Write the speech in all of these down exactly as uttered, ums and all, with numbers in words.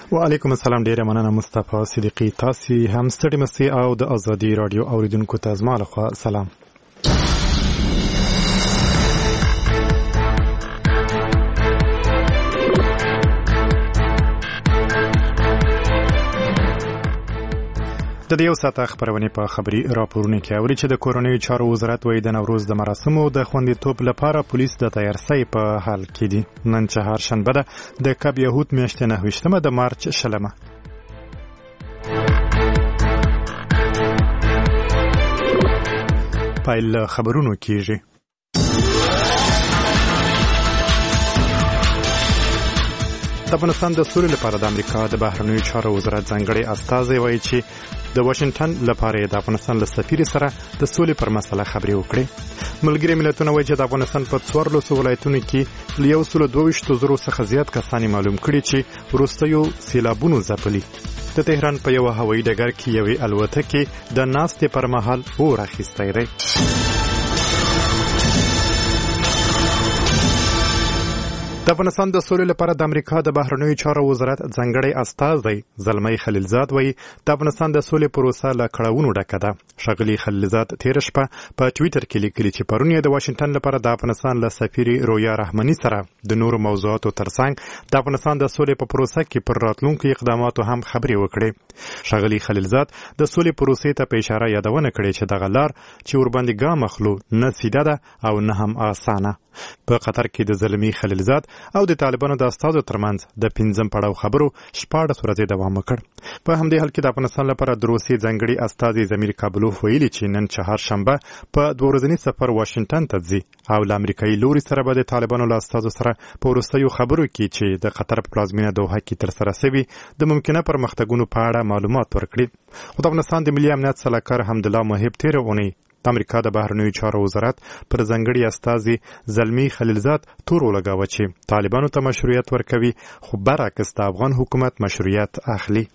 وعلیکم السلام. ډیره مننه مصطفی صدیقی. تاسو هم ستړي مسی او د ازادي رادیو اوریدونکو ته زما لخوا سلام. د یو ساعت خبرونه په خبري راپورونه کې اوري چې د کورونی چارو وزارت وایي د نوروز د مراسمو د خوندیتوب لپاره پولیس د تیارسۍ په حال کې دي. نن چهارشنبه ده د کب یهود میاشتې نهه د مارچ شلمه. پایل خبرونو کېږي. د افغانستان د سولې لپاره د امریکا د بهرنیو چارو وزارت ځانګړی استازی وایي چې د واشنگټن لپاره د افغانستان له سفیر سره د سولې پر مسله خبرې وکړي. ملګري ملتونه وایي چې د افغانستان په څوارلسو ولایتونو کې له یو سل دوه ویشت زرو څخه زیات کسان معلوم کړي چې وروستیو سیلابونو ځپلي. د تهران په یو هوایي ډګر کې یوې الوتکې د ناستې پر مهال اور اخیستی دی. د افغانستان د سولې لپاره د امریکا د بهرنیو چارو وزارت ځانګړی استازی زلمی خلیلزاد وایي د افغانستان د سولې پروسه له کړاوونو ډکه ده. ښاغلي خلیلزاد تېره شپه په ټویټر کې لیکلي چې پرون یې د واشنګټن لپاره د افغانستان له سفیرې رویا رحماني سره د نورو موضوعاتو ترڅنګ د افغانستان د سولې په پروسه کې پر راتلونکو اقداماتو هم خبرې وکړې. ښاغلي خلیلزاد د سولې پروسې ته په اشاره یادونه کړې چې دغه لار چې ورباندې ګام اخلو نه سیده ده او نه هم اسانه. په قطر کې د زلمی خلیلزاد او د طالبانو د استازو ترمنځ د پنځم پړاو خبرو شپاړس ورځې دوام وکړ. په همدې حال کې د افغانستان لپاره د روسیې ځانګړي استازي زمیر کابلوف ویلي چې نن چهارشنبه په دوه ورځني سفر واشنګټن ته ځي او له امریکایي لوري سره به د طالبانو له استازو سره په وروستیو خبرو کې چې د قطر په پلازمینه دوحه کې ترسره شوي د ممکنه پرمختګونو په اړه معلومات ورکړي. خو د افغانستان د ملي امنیت سلاکار حمدالله محب تېره اونۍ د امریکا د بهرنیو چارو وزارت پر ځانګړي استازي زلمی خلیلزاد تور ولګاوه چې طالبانو ته مشروعیت ورکوي خو برعکس د افغان حکومت مشروعیت اخلي.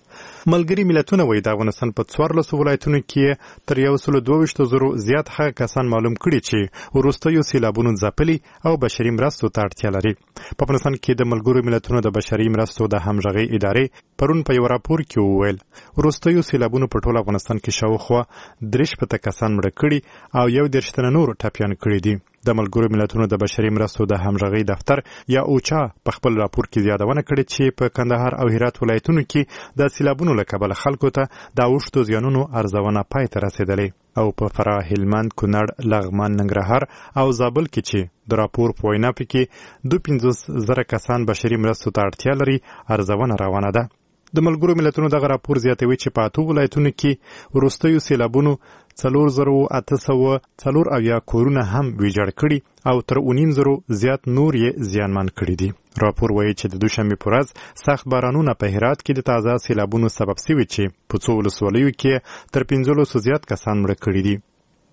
ملګري ملتونه وایي د افغانستان په څوارلسو ولایتونو کې تر یو سل دوه ویشت زرو زیات هغه کسان معلوم کړي چې وروستیو سیلابونو ځپلي او بشري مرستو ته اړتیا لري. په افغانستان کې د ملګرو ملتونو د بشري مرستو د همغږۍ ادارې پرون په یو راپور کې وویل وروستیو سیلابونو په ټول افغانستان کې شاوخوا درې شپېته کسان مړه کړي او یو دېرش تنه نور ټپیان کړي دي. د ملګرو ملتونو د بشري مرستو د همغږۍ دفتر یا اوچا په خپل راپور کې یادونه کړې چې په کندهار او هرات ولایتونو کې د سیلابونو له کبله خلکو ته د اوښتو زیانونو ارزونه پای ته رسېدلې او په فراه، هلمند، کونړ، لغمان، ننګرهار او زابل کې چې د راپور په وینا پکې دوه پنځوس زره کسان بشري مرستو ته اړتیا لري ارزونه روانه ده. د ملګرو ملتونو دغه راپور زیاتوي چې په اته ولایتونو کې وروستیو سیلابونو څلور زره اته سوه څلور اویا کورونه هم ویجاړ کړي او تر اوه نیم زرو زیات نور یې زیانمن کړي دي. راپور وایي چې د دوشنبې په ورځ سخت بارانونه په هرات کې د تازه سیلابونو سبب شوي چې په څو ولسوالیو کې تر پنځلسو زیات کسان مړه کړي دي.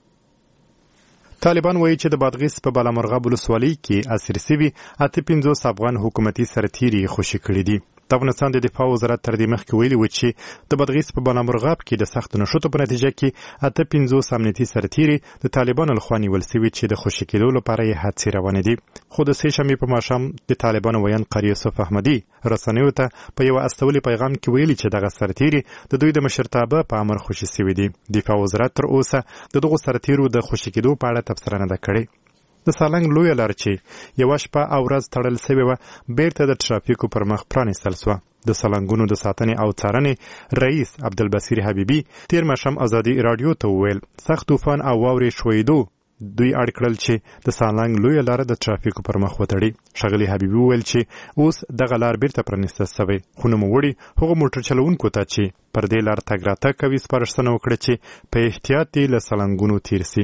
طالبان وایي چې د بادغیس په بالامرغاب ولسوالۍ کې اسیر شوي اته پنځوس افغان حکومتي سرتیري خوشي کړي دي. د افغانستان د دفاع وزارت تر دې مخکې ویلي و چې د بادغیس په بالامرغاب کې د سختو نښتو په نتیجه کې اته پنځوس امنیتي سرتیري د طالبانو لخوا نیول شوي چې د خوشي کېدو لپاره یې هڅې روانې دي. خو د سې شنبې په ماښام د طالبانو ویاند قاري یوسف احمدي رسنیو ته په یو استولي پیغام کې ویلي چې دغه سرتیري د دوی د مشرتابه په امر خوشي شوي دي. دفاع وزارت تر اوسه د دغو سرتیرو د خوشي کېدو په اړه تبصره نه ده کړې. د سالنګ لویه لار چې یوه شپه او ورځ تړل شوې وه بیرته د ټرافیکو پر مخ پرانیستل شوه. د سالنګونو د ساتنې او څارنې رئیس عبدالبصیر حبیبي تیر ماښام ازادي راډیو ته وویل سخت طوفان او واورې شویدو دوی اړ کړل چې د سالنګ لویه لاره د ټرافیکو پر مخ وتړي. ښاغلي حبیبي وویل چې اوس دغه لار بیرته پرانیسته شوی خو نوموړي هغو موټر چلوونکو ته چې پر دې لار تګ راتګ کوي سپارښتنه وکړه چې په احتیاط دې له سالنګونو تیر سي.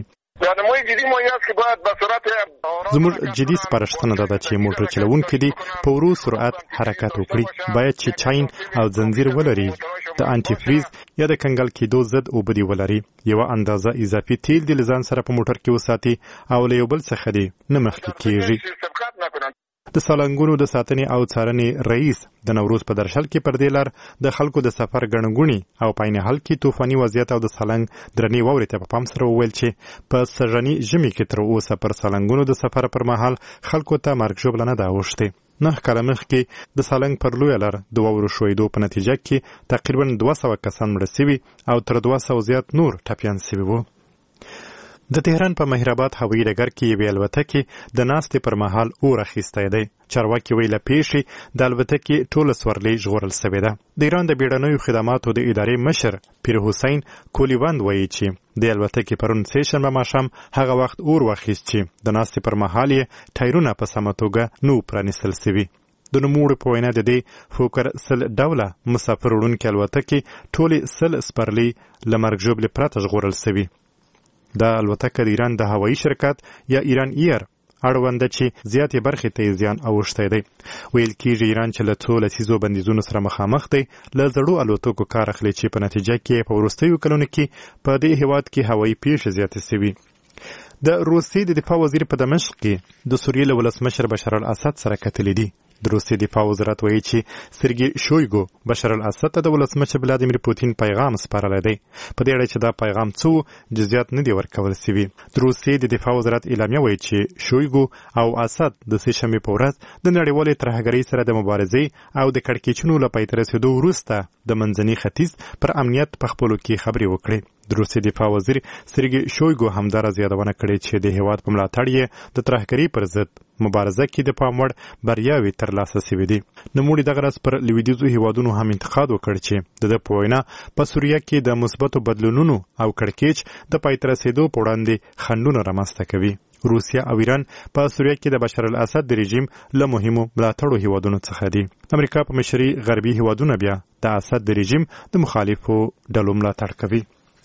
زموږ جدي سپارښتنه ده چې موټر چلوونکي دي په ورو سرعت حرکت وکړي. باید چې چاین او زنځیر ولري، د انټي فریز یا د کنګل کېدو ضد اوبه دي ولري، یوه اندازه اضافي تیل دې له ځان سره په موټر کې وساتي او له یو بل څخه دې نه مخکې کېږي. د سالنګونو د ساتنې او څارنې رئیس د نوروز په درشل کې پر دې لار د خلکو د سفر ګڼګوڼې او په عین حال کې طوفاني وضعیت او د سالنګ درنې واورې ته په پام سره وویل چې په سږني ژمي کې تر اوسه پر سالنګونو د سفر پر مهال خلکو ته مرګ ژوبله نه ده اوښتې. نه کاله مخکې د سالنګ پر لویه لار د واورو ښویېدو په نتیجه کې تقریبا دوه سوه کسان مړه سوي او تر دوه سوه زیات نور ټپیان سوي وو. د تهران په مهرآباد هوایي ډګر کې یوې الوتکې د ناستې پر مهال اور اخیستی دی. چارواکي وایي له پیښې د الوتکې ټوله سورلۍ ژغورل سوې ده. د ایران د بیړنیو خدماتو د ادارې مشر پیر حسین کولیوند وایي چې د الوتکې پرون سه شنبه ماښام هغه وخت اور واخیست چې د ناستې پر مهال یې ټایرونه په سمه توګه نو پرانیستل سوي. د نوموړو په وینا د دې فوکر سل ډوله مسافر وړونکې الوتکې ټولې سل سپرلۍ له مرګ ژوبلې پرته ژغورل سوي. دا الوتکه د ایران د هوایي شرکت یا ایران ایر اړونده چې زیاتې برخې ته یې زیان اوښتی دی. ویل کېږي ایران چې له څو لسیزو بندیزونو سره مخامخ دی له زړو الوتکو کار اخلي چې په نتیجه کې په وروستیو کلونو کې په دې هیواد کې هوایي پیښې زیاتې سوي. د روسیې د دفاع وزیر په دمشق کې د سوریې له ولسمشر بشار الاسد سره کتلي دي. د روسیې دفاع وزارت وایي چې سرګي شویګو بشار الاسد ته د ولسمشر ولادیمیر پوتین پیغام سپارلی دی. په دې اړه چې دا پیغام څه جزئیات نه دي ورکول سوي. د روسیې د دفاع وزارت اعلامیه وایي چې شویګو او اسد د سه شنبې په ورځ د نړیوالې ترهګرۍ سره د مبارزې او د کړکېچونو له پای ته رسېدو وروسته د منځني ختیځ پر امنیت په خپلو کې خبرې وکړې. د روسیې دفاع وزیر سرګي شویګو همداراز یادونه کړې چې د هیواد په ملاتړ یې د ترهګرۍ پر ضد مبارزه کې د پام وړ بریاوې ترلاسه سوي دي. نوموړي دغه ورځ پر لویدیځو هیوادونو هم انتقاد وکړ چې د ده په وینا په سوریه کې د مثبتو بدلونونو او کړکېچ د پای ته رسېدو په وړاندې خنډونه رامنځته کوي. روسیه او ایران په سوریه کې د بشار الاسد د رژیم له مهمو ملاتړو هیوادونو څخه دي. امریکا په مشرۍ غربي هیوادونه بیا د اسد د رژیم د مخالفو ډلو ملاتړ کوي.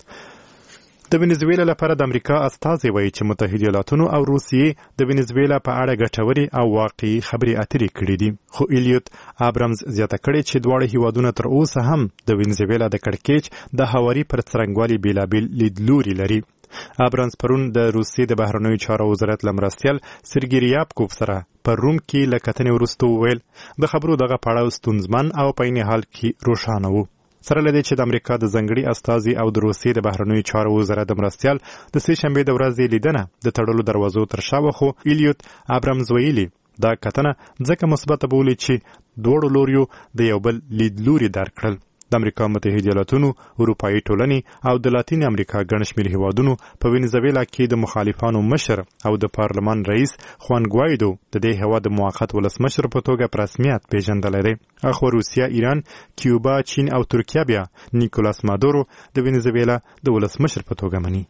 د وینزویلا لپاره د امریکا استازي وایي چې متحده ایالاتونو او روسیې د وینزویلا په اړه ګټورې او واقعي خبرې اترې کړې دي. خو الیوت ابرامز زیاته کړې چې دواړه هیوادونه تر اوسه هم د وینزویلا د کړکېچ د هواري پر څرنګوالي بېلابېل لیدلوري لري. ابرامز پرون د روسیې د بهرنیو چارو وزارت له مرستیال سرګي ریابکوف سره په روم کې له کتنې وروسته وویل د خبرو دغه پړاو ستونزمن او په عین حال کې روښانه و. سره له دې چې د امریکا د ځنګړي استازي او د روسیې د بهرنیو چارو وزارت د مرستیال د سه شنبې د ورځې لیدنه د تړلو دروازو تر شا وه، خو الیوت ابرامز ویلي دا کتنه ځکه مثبته بولي چې دواړو لوریو د یو بل لیدلوري درک کړل. د امریکا متحده ایالاتونو، اروپایي ټولنې او د لاتین امریکا ګڼ شمېر هیوادونو په وینزویلا کې د مخالفانو مشر او د پارلمان رئیس خوان ګوایدو د دې هیواد د موقت ولسمشر په توګه په رسمیت پیژندلی دی. اخوا روسیه، ایران، کیوبا، چین او ترکیه بیا نیکولاس مادورو د وینزویلا د ولسمشر په توګه مني.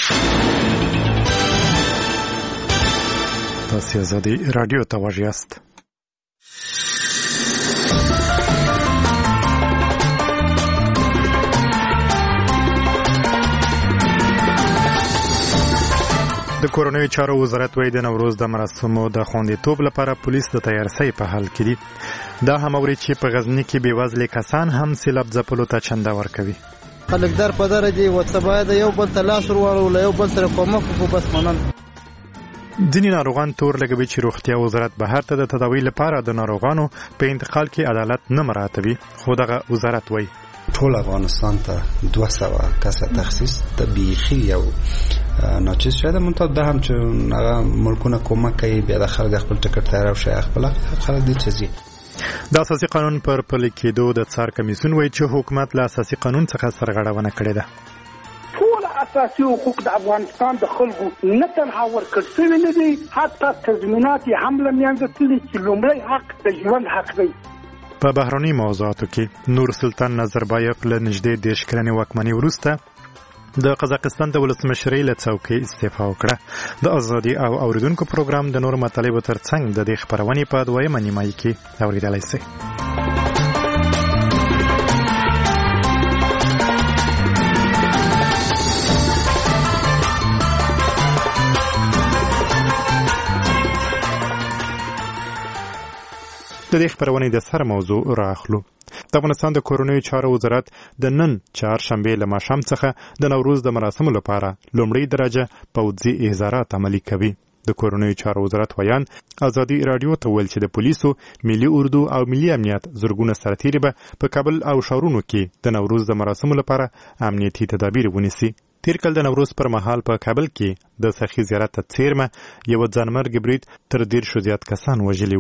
تاسو آزادي رادیو ته غوږ یاست. د کورنیو چارو وزارت وایي د نوروز د مراسمو د خوندیتوب لپاره پولیس د تیارسۍ په حال کې دي. دا هم اوري چې په غزني کې بېوزلې کسان هم سیلاب ځپلو ته چنده ورکوي. خلک در په دره دي ورته باید یو بل ته لاس ورواړو، له یو بل سره کومک وکړو، بس مننه. ځینې ناروغان تور لګوي چې روغتیا وزارت بهر ته د تداوی لپاره د ناروغانو په انتقال کې عدالت نه مراعاتوي. خو دغه وزارت وایي ټول افغانستان ته دوه سوه کسه تخصیص د بیخي یو ناچیز شده. منتها ده هم چې هغه ملکونه کومک کوي، بیا د خلک خپل ټکټ تیار شي، خپل خلک دې چیزي. د اساسي قانون پر پلي کېدو د څار کمیسیون وایي چې حکومت له اساسي قانون څخه سرغړونه کړې ده. ټول اساسي حقوق د افغانستان د خلکو نه تنها ورکړل شوي نه دي، حتی تضمینات یې هم له منځه تللي چې لومړی حق د ژوند حق دی. په بهرني موضوعاتو کې نور سلطان نظربایف له نږدې دېرش کلنې واکمنۍ وروسته د قزاقستان د ولسمشرۍ له څوکۍ استعفا وکړه. د ازادي او اوریدونکو پروګرام د نورو مطالبو ترڅنګ د دې خپرونې په دویمه نیمایي کې اوریدلی شئ. د دې خبرونې د سر موضوع راخلو. د افغانستان د کورنیو چارو وزارت د نن چهارشنبې له ماښام څخه د نوروز د مراسمو لپاره لومړۍ درجه پوځي احضارات عملي کوي. د کورنیو چارو وزارت ویان ازادي رادیو ته ویل چې د پولیسو، ملي اردو او ملي امنیت زرګونه سرتیري به په کابل او ښارونو کې د نوروز د مراسمو لپاره امنیتي تدابیر ونیسي. تیر کال د نوروز پر مهال په کابل کې د سخي زیارت ته څیرمه یو ځانمرګ برید تر دېرشو زیات کسان وژلي وو.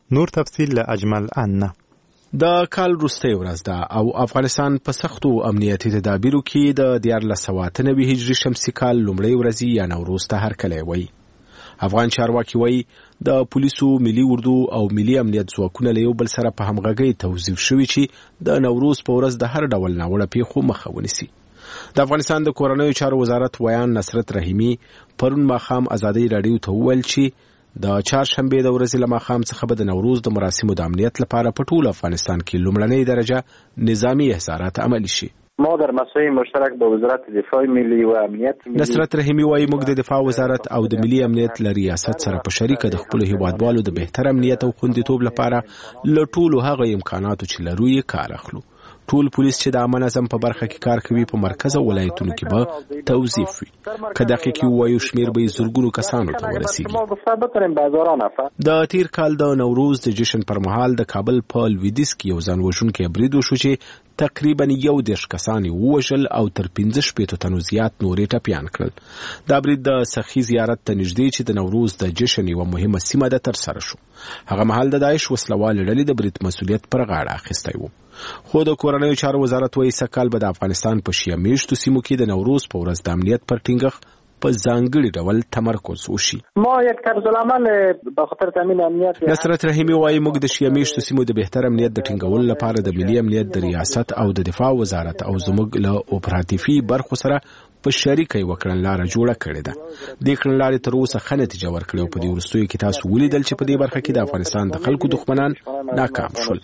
نور تفصیل له اجمل ان. د کال وروستۍ ورځ ده او افغانستان په سختو امنیتي تدابیرو کې د دیارلس سوه اته نوي هجري شمسي کال لومړۍ ورځې یا نوروز ته هرکلی وایي. افغان چارواکي وایي د پولیسو، ملي اردو او ملي امنیت ځواکونه له یو بل سره په همغږۍ توظیف شوي چې د نوروز په ورځ د هر ډول ناوړه پیښو مخه ونیسي. د افغانستان د کورنیو چارو وزارت ویان نصرت رحیمي پرون ماښام ازادۍ راډیو ته وویل چې د چهارشنبې د ورځې له ماښام څخه به د نوروز د مراسمو د امنیت لپاره په ټول افغانستان کې لومړنۍ درجه نظامی احضارات عملي شي. ما در مسائل مشترک با وزارت دفاع ملی و امنیت ملی. نصرت رحیمي وايي موږ د دفاع وزارت او د ملي امنیت له ریاست سره په شریکه د خپل هیوادوالو د بهتر امنیت او خوندیتوب لپاره له ټولو هغه امکاناتو چې لرو یې کار اخلو. ټول پولیس چې د عامه نظم په برخه کې کار کوي په مرکز او ولایتونو کې به توظیف وي. که دقیقې ووایو شمیر به زرګونو کسانو ته ورسیږي. د تیر کال د نوروز د جشن پر مهال د کابل په لویدیځ کې یو ځان وژونکی برید وشو چې تقریبا یو دېرش کسان یې ووژل او تر پنځه شپېتو تنو زیات نور یې ټپیان کړل. دا برید د سخي زیارت ته نږدې چې د نوروز د جشن یوه مهمه سیمه ده ترسره شو. هغه مهال د داعش وسلوالې ډلې د برید مسؤلیت پر غاړه اخیستی و. خو د کورنیو چارو وزارت وایي سږکال به د افغانستان په شیعه میشتو سیمو کې د نوروز په ورځ د امنیت پر ټینګښت په ځانګړي ډول تمرکز وشي. ما یک طرز العمل به خاطر تامین امنیت. نصرت رحیمي وايي موږ د شیعه میشتو سیمو د بهتر امنیت د ټینګولو لپاره د ملي امنیت د ریاست او د دفاع وزارت او زموږ له اپراتیفي برخو سره په شریکه یو کړنلاره جوړه کړې ده. دې کړنلارې تر اوسه ښه نتیجه ورکړې او په دې وروستیو کې تاسو ولیدل چې په دې برخه کې د افغانستان د خلکو دښمنان ناکام شول.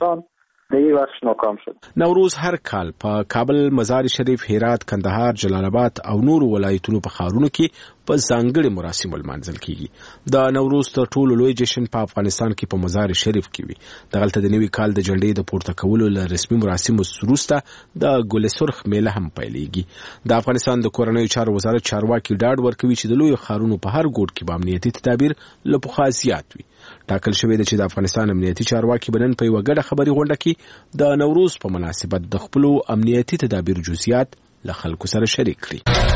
نوروز هر کال په کابل، مزار شریف، هرات، کندهار، جلال آباد او نورو ولایتونو په ښارونو کې په ځانګړي مراسمو لمانځل کیږي. د نوروز تر ټولو لوی جشن په افغانستان کې په مزار شریف کې وي. دغلته د نوي کال د جنډې د پورته کولو له رسمي مراسمو وروسته د ګل سرخ میله هم پیلېږي. د افغانستان د کورنیو چارو وزارت چارواکي ډاډ ورکوي چې د لویو ښارونو په هر ګوټ کې به امنیتي تدابیر له پخوا زیات وي. ټاکل شوی دی چې د افغانستان امنیتي چارواکي به نن په یوه ګډه خبري غونډه کې د نوروز په مناسبت د خپلو امنیتي تدابیرو جزئیات له خلکو سره شریک کړي.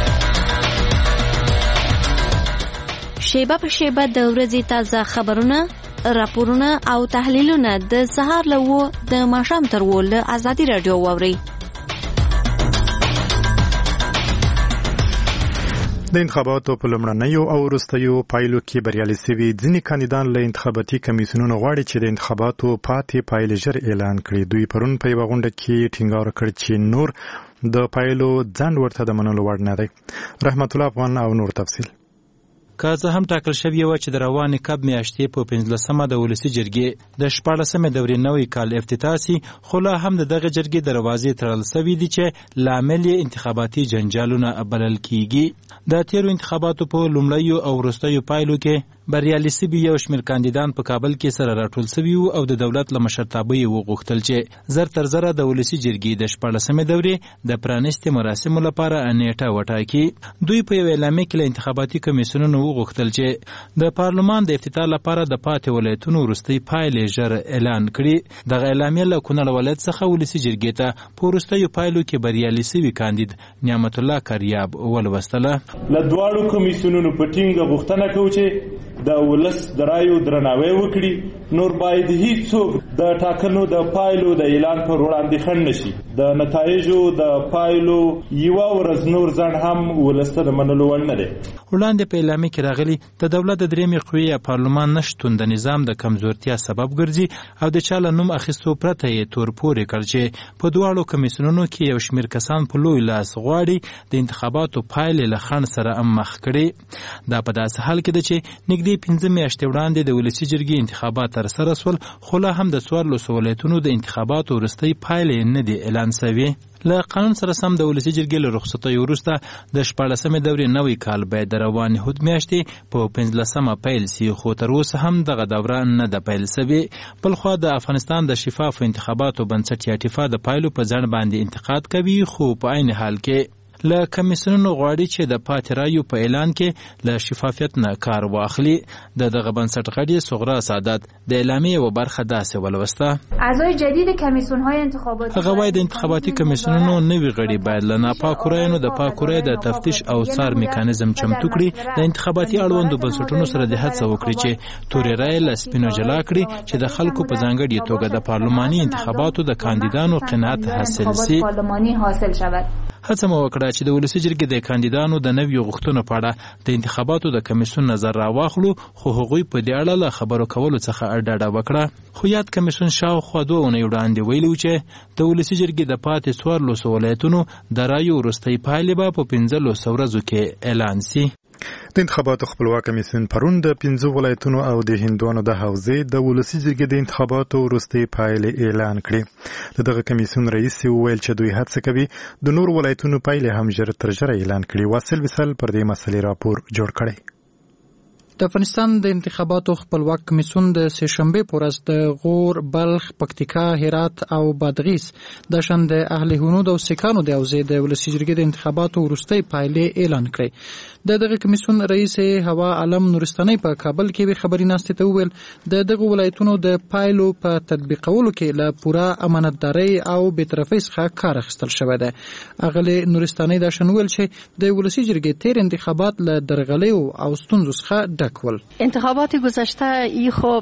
شیبه په شیبه د ورځې تازه خبرونه، راپورونه او تحلیلونه د سهار له اوه د ماښام تر اوه له ازادي راډیو واورئ. د انتخاباتو په لومړنیو او وروستیو پایلو کې بریالي شوي ځینې کاندیدان له انتخاباتي کمیسیونونو غواړي چې د انتخاباتو پاتې پایلې ژر اعلان کړي. دوی پرون په یوه غونډه کې ټینګار وکړ چې نور د پایلو ځنډ ورته د منلو وړ نه دی. رحمت الله افغان او نور تفصیل. که زه هم ټاکل شوې وه چې د روانې کب میاشتې په پنځلسمه د ولسي جرګې د شپاړلسمې دورې نوی کال افتتاح سي، خو لا هم د دغه جرګې دروازې تړل سوي دي چې لامل یې انتخاباتي جنجالونه بلل کیږي. د تیرو انتخاباتو په لومړیو او وروستیو پایلو کې بریالي سوي یو شمېر کاندیدان په کابل کې سره راټول سوي وو او د دولت له مشرتابه یې وغوښتل چې زر تر زره د ولسي جرګې د شپاړلسمې دورې د پرانیستې مراسمو لپاره نیټه وټاکي. دوی په یو اعلامیه کې له انتخاباتي کمیسیونونو وغوښتل چې د پارلمان د افتتاح لپاره د پاتې ولایتونو وروستۍ پایلې ژر اعلان کړي. دغه اعلامیه له کونړ ولایت څخه ولسي جرګې ته په وروستیو پایلو کې بریالي سوي کاندید نعمت الله کریاب ولوستله. له دواړو کمیسیونونو په ټینګه غوښتنه کوو چې د ولس د رایو درناوی وکړي. نور باید هیڅوک د ټاکنو د پایلو د اعلان پر وړاندې خنډ نشي. د نتایجو د پایلو یوه ورځ نور ځنډ هم ولس ته د منلو وړ نه دی. وړاندې په اعلامیه کې راغلي د دولت د درېیمې قوې یا پارلمان نشتون د نظام د کمزورتیا سبب ګرځي او د چا له نوم اخیستو پرته یې تور پورې کړ چې په دواړو کمیسیونونو کې یو شمېر کسان په لوی لاس غواړي د انتخاباتو پایلې له خنډ سره هم مخ کړي. دا په داسې حال کې ده چې نږدې پنځه میاشتې وړاندې د ولسي جرګې انتخابات ترسره سول، خو لا هم د څوارلسو ولایتونو د انتخاباتو وروستۍ پایلې نه دي اعلان سوي. له قانون سره سم د ولسي جرګې له رخصتیو وروسته د شپاړلسمې دورې نوی کال باید د روانې هود میاشتې په پنځلسمه پیل سي، خو تر اوسه هم دغه دوره نه ده پیل سوې. بلخوا د افغانستان د شفافو انتخاباتو بنسټ یا ټیفا د پایلو په ځنډ باندې انتقاد کوي، خو په عین حال کې له کمیسیونونو غواړي چې د پاتې رایو په اعلان کې له شفافیت نه کار واخلي. د دغه بنسټ غړي صغرا سعادت د اعلامیې یوه برخه داسې ولوسته. اعضای جدید کمیسیون‌های انتخاباتی هغه وایي د انتخاباتي کمیسیونونو نوي غړي باید له ناپاکو رایو د پاکو رایو د تفتیش او څار میکانیزم چمتو کړي. د انتخاباتي اړوندو بنسټونو سره د هڅه وکړي چې تورې رایې له سپینو جلا کړي چې د خلکو په ځانګړې توګه د پارلماني انتخاباتو د کاندیدانو قناعت حاصل سي. هڅه مو وکړه چې د ولسي جرګې د کاندیدانو د نویو غوښتنو په اړه د انتخاباتو د کمیسیون نظر راواخلو، خو هغوی په دې اړه له خبرو کولو څخه ډډه وکړه. خو یاد کمیسیون شاوخوا دوه اونۍ وړاندې ویلي و چې د ولسي جرګې د پاتې څوارلسو ولایتونو د رایو وروستۍ پایلې به په پنځلسو ورځو کې اعلان سي. د انتخاباتو خپلواک کمیسیون پرون د پنځو ولایتونو او د هندوانو د حوزې د ولسي جرګې د انتخاباتو وروستۍ پایلې اعلان کړې. د دغه کمیسیون رئیس وویل چې دوی هڅه کوي د نور ولایتونو پایلې هم ژر تر ژره اعلان کړي. واصل وصال پر دې مسلې راپور جوړ کړی. د افغانستان د انتخاباتو خپلواک کمیسیون د سهشنبه په ورځ د غور، بلخ، پکتیکا، هرات او بادغیس د شان د اهل هنود او سکانو د حوزې د ولسي جرګې د انتخاباتو وروستۍ پایلې اعلان کړې. د دغه کمیسیون رئیس هوا عالم نورستاني په کابل کې خبري ناستې ته وویل د دغه ولایتونو د پایلو په تطبیقولو کې له پوره امانتدارۍ او بېطرفۍ څخه کار اخیستل شوی دی. اغلې نورستاني دا شان وویل چې د ولسي جرګې تیر انتخابات له درغلیو او ستونزو څخه کول. انتخابات گذشته ای خوب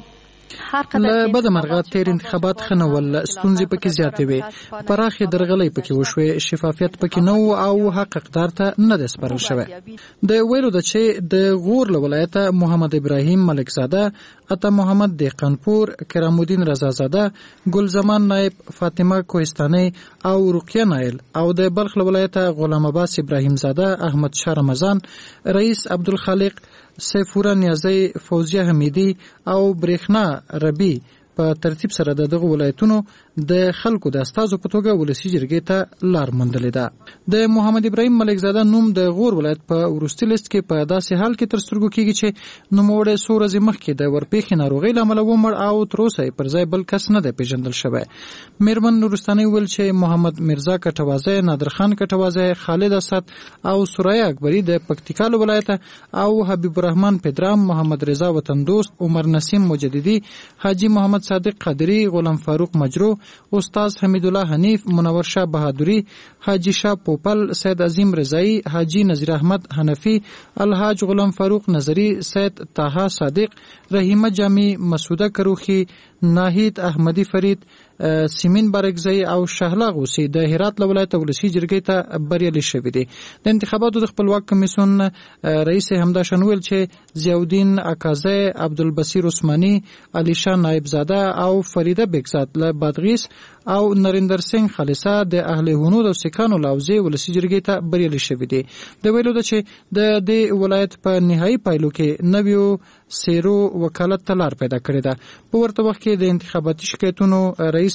له بده مرغه تیر انتخابات ښه نه ول، ستونزې پکې زیاتې وې، پراخې درغلۍ پکې وشوې، شفافیت پکې نه و او حق اقدار ته نه دی سپارل شوی. د ویلو ده چې د غور له ولایته محمد ابراهیم ملکزاده، عطا محمد دهقانپور، کرام الدین رضازاده، ګلزمان نایب، فاطمه کوهستاني او رقیه نایل، او د بلخ له ولایته غلام عباس ابراهیم زاده، احمد شاه رمضان، رئیس عبدالخالق، سیفورا نیازی، فوزیه حمیدی او برېښنا ربی په ترتیب سره د دغه ولایتونو د خلکو د استازو په توګه ولسي جرګې ته لار موندلې ده. د محمد ابراهیم ملکزاده نوم د غور ولایت په وروستي لیست کې په داسې حال کې تر سترګو کېږي چې نوموړی څو ورځې مخکې د ورپېښې ناروغۍ له امله ومړ او تر اوسه یې پر ځای بل کس نه دی پېژندل شوی. میرمن نورستاني وویل چې محمد مرزا کټوازی، نادرخان کټوازی، خالد اسد او سرایه اکبري د پکتیکا له ولایته او حبیب الرحمن پدرام، محمد رضا وطندوست، عمر نسیم مجددي، حاجی محمد صادق قادری، غلام فاروق مجرو، استاد حمید الله حنیف، منور شاه بهادری، حاجی شاه پوپل، سید عظیم رضایی، حاجی نذیر احمد حنفی، الحاج غلام فاروق نظری، سید طه صادق، رحیمه جامی، مسعوده کروخی، ناهید احمدی فرید، سیمین بارکزئی او شهلا غوسی د هرات له ولایته ولسي جرګې ته بریالي شوي دي. د انتخاباتو د خپلواک کمیسیون رئیس همدا شان ویل چې ضیاءالدین اکازی، عبدالبصیر عثماني، علیشا نایبزاده او فریده بیگزاد له بادغیس او نریندر سنگ خالصه د اهل هنود او سکانو له حوزې ولسي جرګې ته بریالي شوي دي. د ویلو ده چې د دې ولایت په نهایي پایلو کې نویو سیرو وکالت ته لار پیدا کړې ده. په ورته وخت کې د انتخاباتي شکایتونو رئیس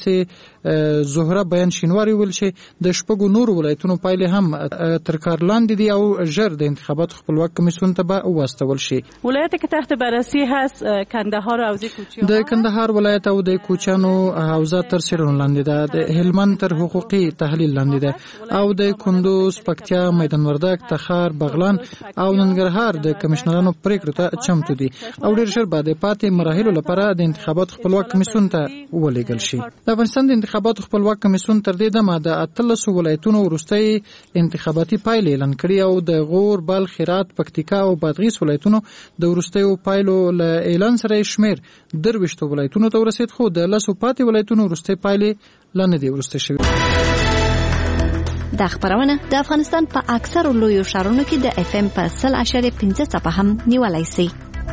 زهره بیان شینواری ویل چې د شپږو نورو ولایتونو پایلې هم تر کار لاندې دي او ژر د انتخاباتو خپلواک کمیسیون ته به واستول شي. ولایتی که تحت بررسی هست کندهار او حوزه کوچیان، د کندهار ولایت او د کوچیانو حوزه تر څیړنو لاندې ده، د هلمند تر حقوقي تحلیل لاندې ده او د کندوز، پکتیا، میدان وردګ، تخار، بغلان او ننګرهار د کمشنرانو پریکړو ته چمتو دي او ډیر ژر به د پاتې مراحلو لپاره د انتخاباتو خپلواک کمیسیون ته ولېږل شي. د افغانستان د انتخاباتو خپلواک کمیسیون تر دې دمه د اتلسو ولایتونو وروستۍ انتخاباتي پایلې اعلان کړي او د غور، بلخ، هرات، پکتیکا او بادغیس ولایتونو د وروستیو پایلو له اعلان سره شمیر درویشتو ولایتونو ته ورسید، خو د لسو پاتې ولایتونو وروستۍ پایلې لا نه دي وروسته شوي. دا خبرونه د افغانستان په اکثرو لویو ښارونو کې د اف ام په سل اعشاریه پنځه څپه هم نیولای شي.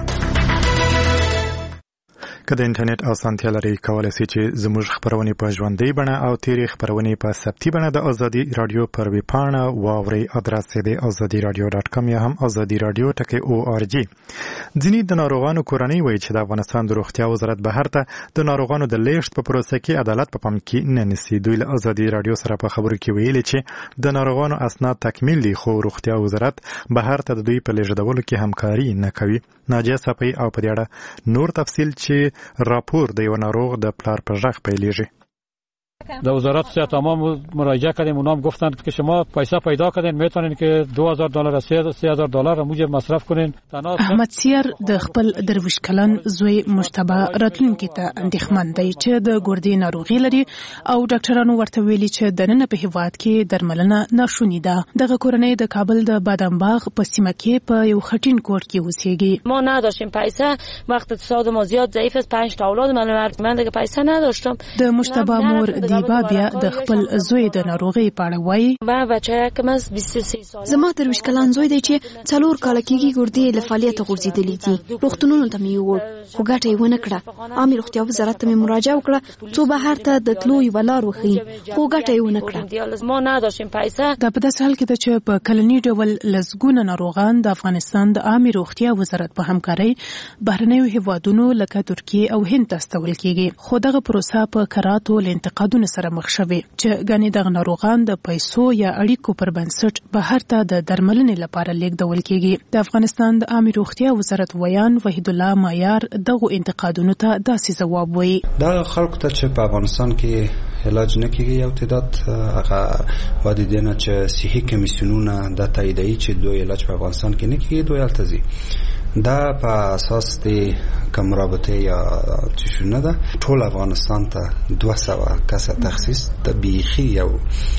که د انټرنیټ اسانتیا لري کولای شئ چې زموږ خبرونه په ژوندۍ بڼه او تیرې خبرونه په ثبتي بڼه د ازادي رادیو پر ویب پاڼه واورئ. ادرس یې د ازادي رادیو ډاټ کام یا هم ازادي رادیو ټکی او ار جی. ځینې د ناروغانو کورنۍ وایي چې د افغانستان د روغتیا وزارت بهر ته د ناروغانو د لیږد په پروسه کې عدالت په پام کې نه نیسي. دوی له ازادي رادیو سره په خبرو کې ویلي چې د ناروغانو اسناد تکمیل دي، خو روغتیا وزارت بهر ته د دوی په لیږدولو کې همکاري نه کوي. ناجیه صفی او په دې اړه نور تفصیل چې راپور د یو ناروغ د پلار په غږ پیلېږي. در وزارت صحت عامه مراجعه کردیم، اونا هم گفتن که شما پیسه پیدا کردین میتونین که دو هزار دلار سه هزار دلار موجه مصرف کنین. احمد سیر د خپل درویش کلن زوی مجتبی راتلونکي ته اندېښمن دی چې د ګردې ناروغي لري او ډاکټرانو ورته ویلي چې دننه په هیواد کې درملنه ناشونې ده. دغه کورنۍ د کابل د بادام باغ په سیمه کې په یو خټین کور کې اوسېږي. ما نداشتیم پیسه، وقت اقتصاد ما زیاد ضعیف است، پنج تا اولاد من من دیگه پیسه نداشتم. د مجتبی مور دیبا بیا د خپل زوی د ناروغي په اړه وایي: ما بچه کم از بیست و سه سال زما درویش کلن زوی دی چې څلور کاله کېږي ګردې له فعالیته غورځېدلې دي. روغتونونو ته مې یووړ خو ګټه یې ونه کړه. عامې روغتیا وزارت ته مې مراجعه وکړه څو بهر ته د تلو یوه لار وښیي خو ګټه یې ونه کړه. ما نداشتیم پیسه. دا په داسې حال کې ده چې په کلني ډول لسګونه ناروغان د افغانستان د عامې روغتیا وزارت په همکارۍ بهرنیو هیوادونو لکه ترکیې او هند ته استول کېږي. خو دغه پروسه په کراتو له انتقادونو سره مخ شوې چې ګڼې دغه ناروغان د پیسو یا اړیکو پر بنسټ بهر ته د درملنې لپاره لیږدول کېږي. د افغانستان د عامې روغتیا وزارت ویان وحید الله مایار دغه انتقادونو ته داسې ځواب وایي: دا خلکو ته چې په افغانستان کې علاج نه کېږي یو تعداد هغه وادي دینه چې صحي کمیسیونونه د تاییدوي چې دوی علاج په افغانستان کې نه کېږي دوی هلته ځي. دا په اساس د کوم رابطه یا څه نه ده. ټول افغانستان ته دوه سوه کسه تخصیص د بیخي یو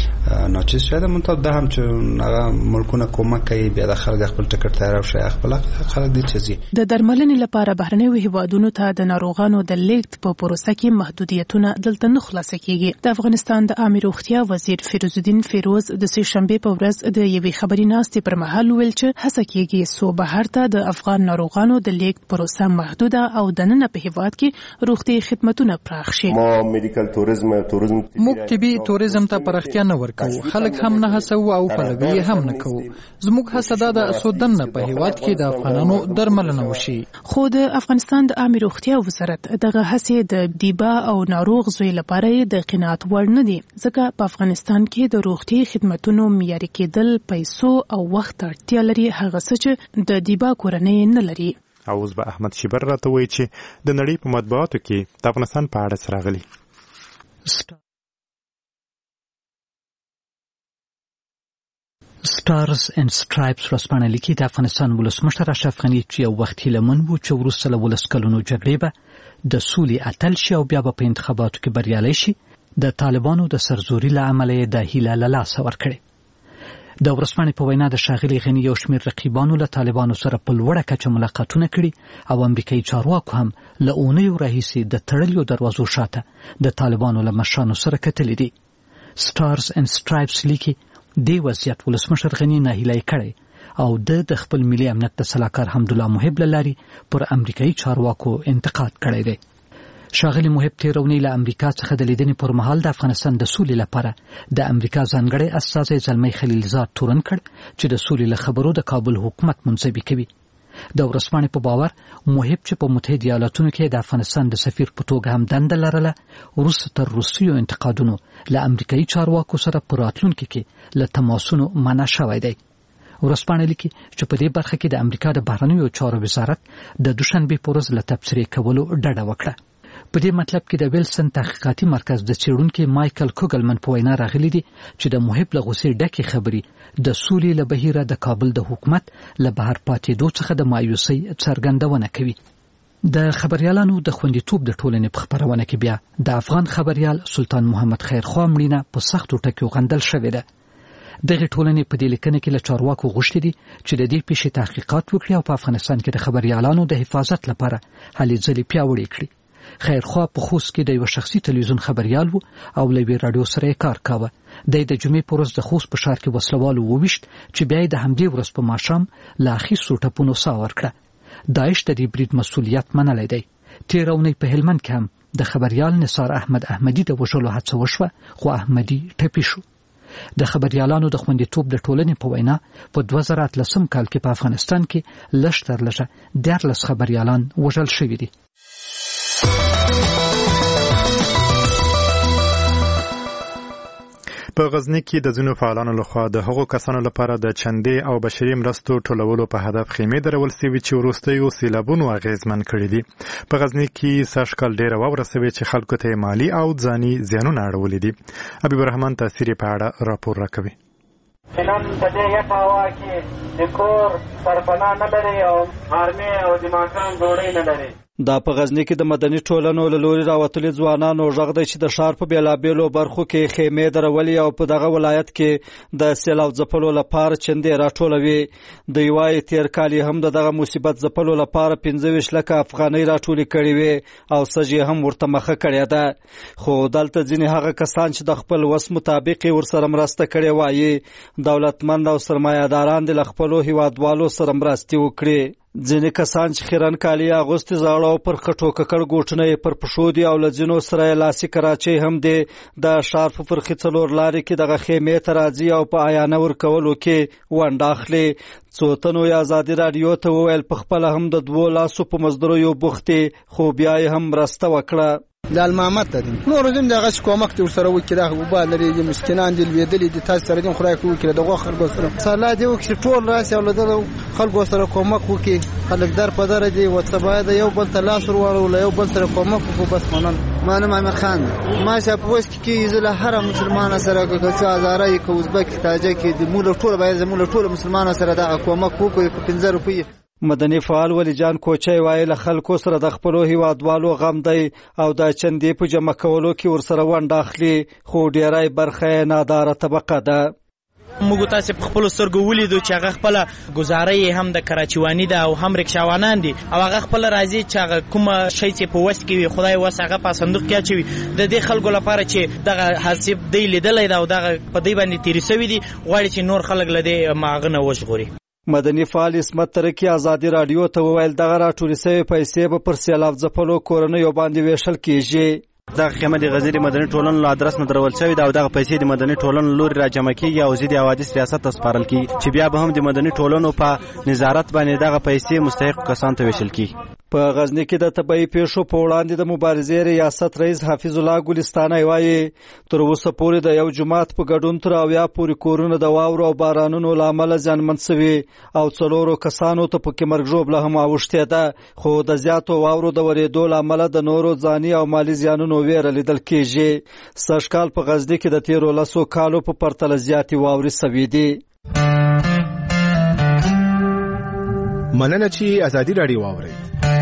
ناچیز شده منتها ده هم چې هغه ملکونه کومک کوي بیا د خلک خپل ټکټ تیار او شي خپل خلک دي چې د درملنې لپاره بهرنیو هیوادونو ته د ناروغانو د لیږد په پروسه کې محدودیتونه دلته نه خلاصه کیږي. د افغانستان د عامې روغتیا وزیر فیروز الدین فیروز د سه شنبه په ورځ د یوې خبري ناستې پر مهال ویل چې هڅه کیږي سو بهر ته د افغان ناروغانو د لیږد پروسه محدوده او دننه په هیواد کې روغتي خدماتونه پراخ شي. ما میډیکل توریزم توریزم موږ طبي توریزم ته پراختیا نه ورکو، خلک هم نه هڅو او پلوي هم نه کوو. زموږ هڅه دا ده څو دننه په هیواد کې د افغانانو درملنه وشي. خو د افغانستان د عامې روغتیا وزارت دغه هڅې د دیبا او ناروغ زوی لپاره د قناعت وړ نه دي ځکه په افغانستان کې د روغتي خدماتونو معیاري کېدل پیسو او وخت اړتیا لري، هغه څه چې د دیبا کورنۍ نه لري. او اوس به احمد شیبر راته وایي چې د نړۍ په مطبوعاتو کې د افغانستان په اړه څه راغلي. سټارز اینډ سټرایپس ورځپاڼه لیکي د افغانستان ولسمشر اشرف غني چې یو وخت هیلهمن و چې وروسته له ولس کلونو جګړې به د سولې اتل شي او بیا به په انتخاباتو کې بریالی شي، د طالبانو د سرزوري له امله یې د هیله له لاسه ورکړې. د ورځپاڼې په وینا د ښاغلي غني یو شمېر رقیبانو له طالبانو سره په لوړه کچه ملاقاتونه کړي او امریکایي چارواکو هم له اونیو راهیسې د تړلیو دروازو شاته د طالبانو له مشرانو سره کتلي دي. سټارز اینډ سټرایپس لیکي دې وضعیت ولسمشر غني ناهیلی کړی او د د خپل ملي امنیت د سلاکار حمدالله محب له لارې پر امریکایي چارواکو انتقاد کړی دی. ښاغلي محب تېره اونۍ له امریکا څخه د لیدنې پر مهال د افغانستان د سولې لپاره د امریکا ځانګړی استازی زلمی خلیلزاد تورن کړ چې د سولې له خبرو د کابل حکومت منصبي کوي. د ورځپاڼې په باور محب چې په متحده ایالاتونو کې د افغانستان د سفیر په توګه هم دنده لرله، وروسته تر روسیو انتقادونو له امریکایي چارواکو سره په راتلونکي کې له تماسونو منع شوی دی. ورځپاڼه لیکي چې په دې برخه کې د امریکا د بهرنیو چارو وزارت د دوشنبې په ورځ له تبصرې کولو ډډه وکړه. په دې مطلب کې د ویلسن تحقیقاتي مرکز د څېړونکي مایکل کوګلمن په وینا راغلي دي چې د محب له غوسې ډکې خبرې د سولې له بهیره د کابل د حکومت له بهر پاتېدو څخه د مایوسۍ څرګندونه کوي. د خبریالانو د خوندیتوب د ټولنې په خپرونه کې بیا د افغان خبریال سلطان محمد خیرخوا مړینه په سختو ټکیو غندل شوې ده. دغه ټولنې په دې لیکنه کې له چارواکو غوښتي دي چې د دې پیښې تحقیقات وکړي او په افغانستان کې د خبریالانو د حفاظت لپاره هلې ځلې پیاوړې کړي. خیرخوا په خوست کې د یو شخصي تلویزیون خبریال و او له وی رادیو سره کار کاوه. د د جمعې په ورځ د خوست په ښار کې وسلوالو وویشت چې بیا د همدې ورځ په ماښام له اخیستو ټپونو ساه ورکړه. داعش د دې برید مسؤلیت منلی دی. تېره اونۍ په هلمند کې هم د خبریال نثار احمد احمدي د وژلو هڅه وشوه خو احمدي ټپي شو. د خبریالانو د خوندیتوب د ټولنې په وینا په دوه زره اتلسم کال کې په افغانستان کې لږ تر لږه دیارلس خبریالان وژل شوي دي. په غزني کې د ځینو فعالانو لخوا د هغو کسانو لپاره د چندې او بشري مرستو ټولولو په هدف خیمې درول سوي چې وروستیو سیلابونو اغیزمن کړي دي. په غزني کې سږکال ډېره واوره سوې چې خلکو ته مالي او ځاني زیانونه اړولي دي. حبیب الرحمن تاثیر په اړه راپور راکوي. نن په دې یخه هوا کې د کور سرپناه نه لري او آرمي او د ماښام ډوډۍ نه لري. دا په غزني کې د مدني ټولنو له لوري راوتلي ځوانانو غږ دی چې د ښار په بېلابېلو برخو کې خیمې درولي او په دغه ولایت کې د سیلاب ځپلو لپاره چندې راټولوي. دوی وایي تېر کال یې هم د دغه مصیبت ځپلو لپاره پنځه ویشت لکه افغانۍ راټولې کړې وې او سږ یې هم ورته مخه کړې ده. خو دلته ځینې هغه کسان چې د خپل وس مطابق یې ورسره مرسته کړې وایي دولتمند او سرمایه‌داران دې له خپلو هیوادوالو سره مرستې وکړي. ځینې کسان چې خیرن کالي اغوستي زاړه او پر خټو ککړ ګوټونه یې پر پښو دي او له ځینو سره یې لاسي کراچۍ هم دی. د ښار په فرخي څلور لارې کې دغه خیمې ته راځي او په عیانه ورکولو کې ونډه اخلي. څو تنو یې ازادي راډیو ته وویل په خپله هم د دوو لاسو په مزدوریو بوختې خو بیا یې هم مرسته وکړه. د المامت دي نور زم دغه کومک ته ورسره وکړه او با لري د مسکینان دي لویدلې د تاسو سره دین خدای کوي کړه دغه خلکو سره سلا دی وکړي ټول راسي او له خلکو سره کومک وکړي. خلک در په در دي وتبای د یو بل تلاس ورو له یو بل سره کومک وکړو. بس منن مانه مامر خان ما شپوس کې زله هر مسلمان سره کوڅه هزاره کې ازبک تاجک د مولا ټول باید مولا ټول مسلمان سره دغه کومک وکړي په پنځه روپیه. مدني فعال ولی جان کوچی وایي له خلکو سره د خپلو هیوادوالو غم دی او د چندې په جمع کولو کې ورسره ونډه اخلي خو ډیری برخه یې ناداره طبقه ده. موږ تاسو په خپل سترګو ولیدو چې هغه خپل گزارې هم د کراچوانی ده او هم رکشاوانان دي او هغه خپل راځي چې هغه کوم شی چې په وست کې خدای وس هغه په صندوق کې اچوي د دې خلکو لپاره چې دغه حساب دی لیدلای دا او دغه په دې باندې تیری سوي دي غواړي چې نور خلک لدې ماغنه وژغوري. مدني فعال اسمت ترکی ازادي راډیو ته وویل دغه راټولې سوي پیسې به پر سیلاب ځپلو کورنیو باندې ویشل کیږي. دغه خیمه د غزني د مدني ټولنو له ادرس نه درول شوې ده او دغه پیسې د مدني ټولنو لوري راجمع کیږي او ځینې حوادث ریاست ته سپارل کیږي چې بیا به هم د مدني ټولنو په نظارت باندې دغه پیسې مستحق کسانو ته ویشل کیږي. په غزني کې د طبي پیښو په وړاندې د مبارزې ریاست رئیس حافظ الله ګلستاني وایي تر اوسه پورې د یو جماعت په ګډون تر اویا پورې کورونه د واورو او بارانونو له امله زیانمن شوي او څلورو کسانو ته پکې مرګ ژوبله هم اوښتې ده خو د زیاتو واورو د ورېدو له امله د نورو ځاني او مالي زیانونو ویره لیدل کېږي. سږ کال په غزني کې د تېرو لسو کالو په پرتله زیاتې واورې سوي دي. مننه چې ازادي راډیو واورئ.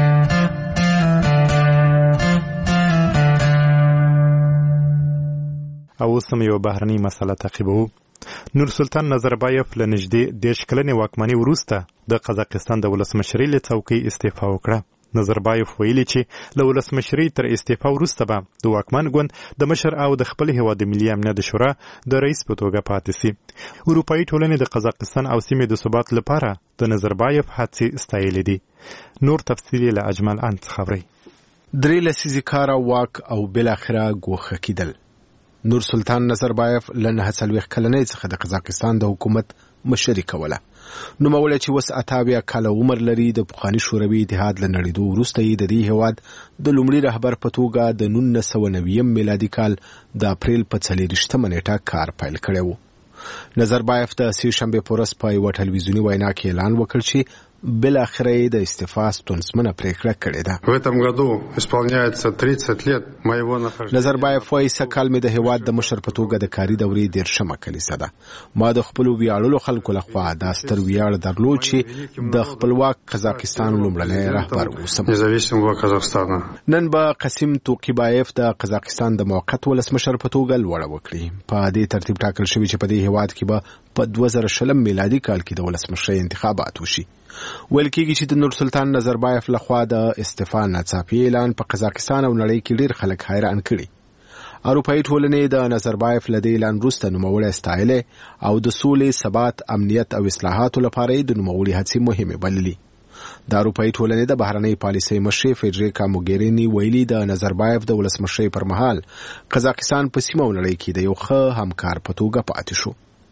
او اوس هم یو بهرنۍ مسله تعقیبوو. نور سلطان نظربایف له نږدې دېرش کلنې واکمنۍ وروسته د قزاقستان د ولسمشرۍ له څوکۍ استعفا وکړه. نظربایف ویلي چې له ولسمشرۍ تر استعفا وروسته به د واکمن ګوند د مشر او د خپل هیواد د ملي امنیت شورا د رئیس په توګه پاتې سي. اروپایي ټولنې د قزاقستان او سیمې د ثبات لپاره د نظربایف هڅې ستایلې دي. نور تفصیل له اجمل انت خبري. درې لسیزې کاره واک او بالاخره ګوښه کېدل. نور سلطان نظربایف له نهه څلوېښت کلنۍ څخه د قزاقستان د حکومت مشري کوله. نوموړی چې اوس اته اویا کاله عمر لري د پخواني شوروي اتحاد له نړېدو وروسته یې د دې هېواد د لومړي رهبر په توګه د نولس سوه نویم میلادي کال د اپریل په څلېرویشتمه نیټه کار پیل کړی و. نظربایف د سې شنبې په ورځ په یوه ټلویزیوني وینا کې اعلان وکړ چې بالاخره یې د استعفا ستونزمنه پریکړه کړې ده. в этом году исполняется тридцать лет моего нахождения. نظربایف وایي سږکال مې د هېواد د مشر په توګه د کاري دورې دېرشمه کلیسه ده. ما د خپلو ویاړلو خلکو لخوا دا ستر ویاړ درلود چې د خپلواک قزاقستان لومړنی رهبر اوسم. نزاویسمого قزاقستана. نن به قاسم توقیبایف د قزاقستان د موقت ولسمشر په توګه لوړه وکړي. په دې ترتیب ټاکل شوي چې په دې هېواد کې به په دوه زره شلم میلادي کال کې د ولسمشرۍ انتخابات وشي. ویل کېږي چې د نور سلطان نظربایف لخوا د استعفا ناڅاپي اعلان په قزاقستان او نړۍ کې ډېر خلک حیران کړي. اروپایي ټولنې د نظربایف له دې اعلان وروسته نوموړی ستایلی او د سولې، ثبات، امنیت او اصلاحاتو لپاره یې د نوموړي هڅې مهمې بللي. د اروپایي ټولنې د بهرنۍ پالیسۍ مشرې فیډریکا موګیریني ویلي د نظربایف د ولسمشرۍ پر مهال قزاقستان په سیمه او نړۍ کې د یو ښه همکار په توګه پاتې شو.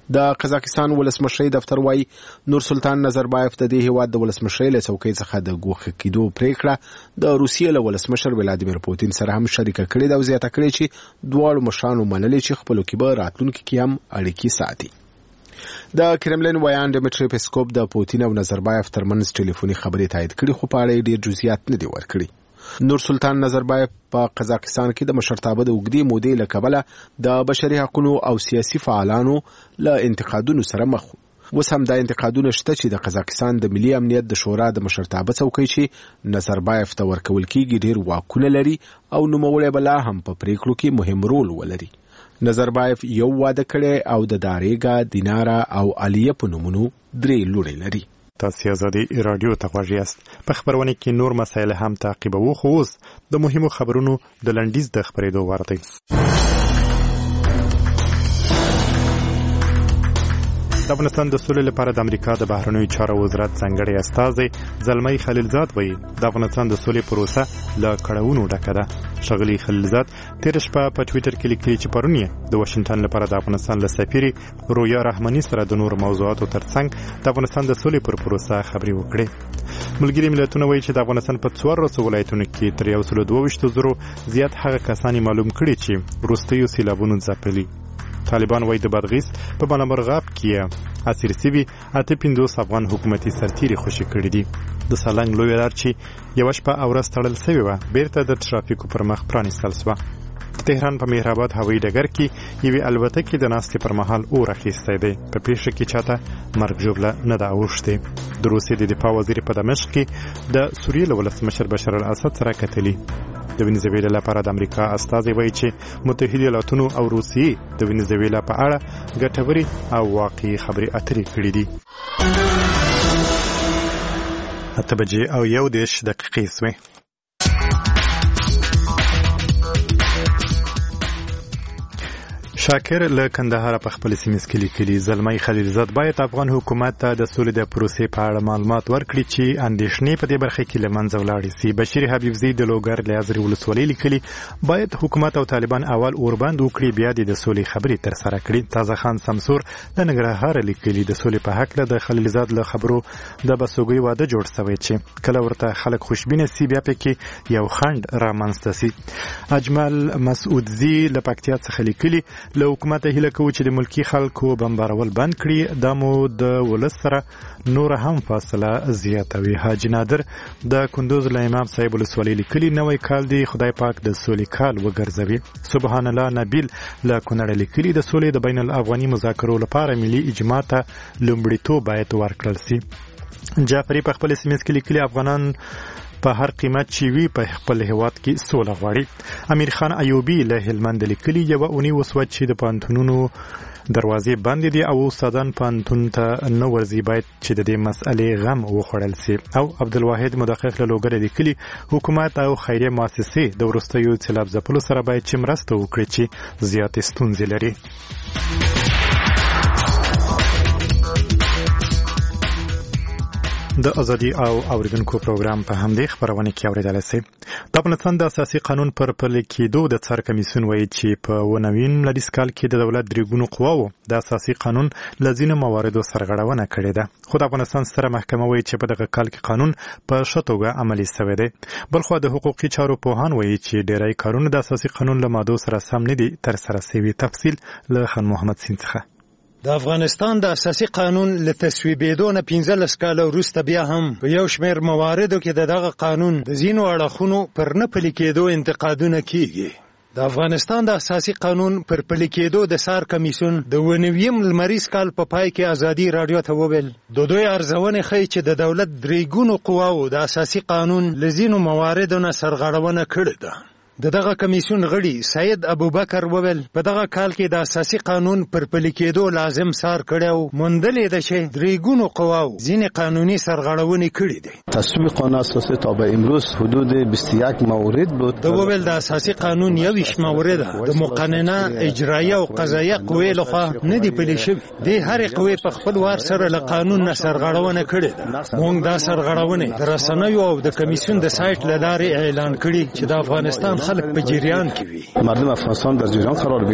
د قزاقستان ولسمشر دفتر وايي نور سلطان نظربایف د دې هیواد د ولسمشر له څوکۍ څخه د ګوښه کېدو پریکړه د روسیې له ولسمشر ولادیمیر پوتین سره هم شریکه کړې ده او زیاته کړې چې دواړو مشرانو منلې چې خپلو کې به راتلونکي کې هم اړیکې ساتي. د کرملین ویان ډیمیټری پیسکوف د پوتین او نظربایف ترمنځ ټلیفوني خبرې تایید کړې خو په اړه ډېر جزئیات نه دي ورکړي. نور سلطان نظربایف په قزاقستان کې د مشرتابه د اوږدې مودې له کبله د بشري حقوقو او سیاسي فعالانو له انتقادونو سره مخ و. اوس هم دا انتقادونه شته چې د قزاقستان د ملي امنیت د شورا د مشرتابه څوکۍ چې نظربایف ته ورکول کېږي ډېر واکونه لري او نوموړی به لا هم په پریکړو کې مهم رول ولري. نظربایف یو واده کړی او د داریګا، دینارا او علیه په نومونو درې لوڼې لري. تاسو آزادي رادیو ته غوږ یاست. په خبرونه کې نور مسایل هم تعقیبوو خو اوس د مهمو خبرونو د لنډیز د خبرېدو وخت دی. د افغانستان د سولې لپاره د امریکا د بهرنیو چارو وزارت ځانګړی استازی زلمی خلیلزاد وایي د افغانستان د سولې پروسه له کړاوونو ډکه ده. ښاغلي خلیلزاد تېره شپه په ټویټر کې لیکلي چې پرون یې د واشنګټن لپاره د افغانستان له سفیرې رویا رحماني سره د نورو موضوعاتو ترڅنګ د افغانستان د سولې پر پروسه خبرې وکړې. ملګري ملتونه وایي چې د افغانستان په څوارلسو ولایتونو کې تر یو سل دوه ویشت زرو زیات هغه کسان معلوم کړي چې وروستیو سیلابونو ځپلي. طالبان وایي د بادغیس په بالامرغاب کې اسیر سوي اته پنځوس افغان حکومتي سرتیري خوشي کړي دي. د سالنګ لویه لار چې یوه شپه او ورځ تړل سوې وه بیرته د ترافیکو پر مخ پرانیستل سوه. د تهران په مهرآباد هوایي ډګر کې یوې الوتکې د ناستې پر مهال اور اخیستی دی. په پیښه کې چاته مرګ ژوبله نه ده اوښتې. د روسیې د دفاع وزیر په دمشق کې د سوریې له ولسمشر بشار الاسد سره کتلي. د وینزویلا لپاره د امریکا استازی وایي چې متحده ایالاتونو او روسیې د وینزویلا په اړه ګټورې او واقعي خبرې اترې کړې دي. اته بجې او یو دېرش دقیقې سوې. شاکر له کندهار په خپل سیمه کې لیکلي زلمی خلیلزاد باید افغان حکومت ته د سولې د پروسې په اړه معلومات ورکړي چې اندېښنې په دې برخه کې له منځه ولاړې سي. بشیر حبیبزی د لوګر له ازرې ولسوالۍ لیکلي باید حکومت او طالبان اول اوربند وکړي بیا د سولې خبرې ترسره کړي. تازه خان سمسور له ننګرهار لیکلي د سولې په هکله د خلیلزاد له خبرو د بسوګۍ واده جوړ شوی چې کله ورته خلک خوشبینه سي بیا پکې یو خنډ رامنځته سي. اجمل مسعودزی له پکتیا څخه لیکلي له حکومت هیله کوو چې د ملکی خلکو بمبارول بند کړي. دا مو د ولس سره نور هم فاصله زیاتوي. حاجی نادر د کندوز له امام صاحب ولسوالۍ لیکلي نوی کال دی خدای پاک د سولې کال وګرځوي. سبحان الله نبیل له کونړ لیکلي د سولې د بین الافغاني مذاکرو لپاره ملي اجماع ته لومړیتوب باید ورکړل سي. جعفری په خپل سیمه کې لیکلي افغانان په هر قیمت چې وي په خپل هیواد کې سوله غواړي. امیر خان ایوبی له هلمند لیکلي یوه اونۍ وسوه چې د پوهنتونونو دروازې بندې دي او استادان پوهنتون ته نه ورځي باید چې د دې مسئلې غم وخوړل سي. او عبدالواحد مدقق له لوګره لیکلي حکومت او خیریه مؤسسې د وروستیو سیلاب ځپلو سره باید چې مرسته وکړي چې زیاتې ستونزې لري. د ازادي او اوریدونکو پروګرام په همدې خبرونه کې اوریدل شي. د افغانستان د اساسي قانون پر پلي کېدو د څار کمیسیون وایي چې په ونوین لدیس کال کې د دولت درېګونو قواو د اساسي قانون لزینو مواردو سرغړونه کړې ده. خو د افغانستان ستره محکمه وایي چې په دغه کال کې قانون په ښه توګه عملي شوی دی. بلخو د حقوقي چارو پوهان وایي چې ډېری کارونه د اساسي قانون له مادو سره سم نه دي ترسره شوي. تفصیل له خان محمد سین څخه. د افغانستان د اساسي قانون له تصویبېدو نه پنځلس کاله وروسته بیا هم په یو شمېر مواردو کې د دغه قانون د ځینو اړخونو پر نه پلي کېدو انتقادونه کېږي. د افغانستان د اساسي قانون پر پلي کېدو د څار کمیسیون د اووه نویم لمریز کال په پای کې ازادي راډیو ته وویل د دوی ارزونې ښیي چې د دولت درېګونو قواو د اساسي قانون له ځینو مواردو نه سرغړونه کړې ده. د دغه کمیسیون غړي سید ابوبکر وویل په دغه کال کې د اساسي قانون پر پلي کېدو لازم څار کړی او موندلې ده چې درېګونو قواو ځینې قانوني سرغړونې کړې دي. تصویب قانون اساسی تا به امروز حدود بیست و یک مورد بود. د وویل د اساسي قانون یویشت مورد د مقننه اجرایه او قضایه قوې لخوا نه دي پلي شوي. دې هرې قوې په خپل وار سره له قانون نه سرغړونه کړې ده. موږ دا سرغړونې د رسنیو او د کمیسیون د سایټ له لارې اعلان کړي چې د افغانستان خلک په جریان کې وي. مردم افغانستان در جریان قرار بگیرند.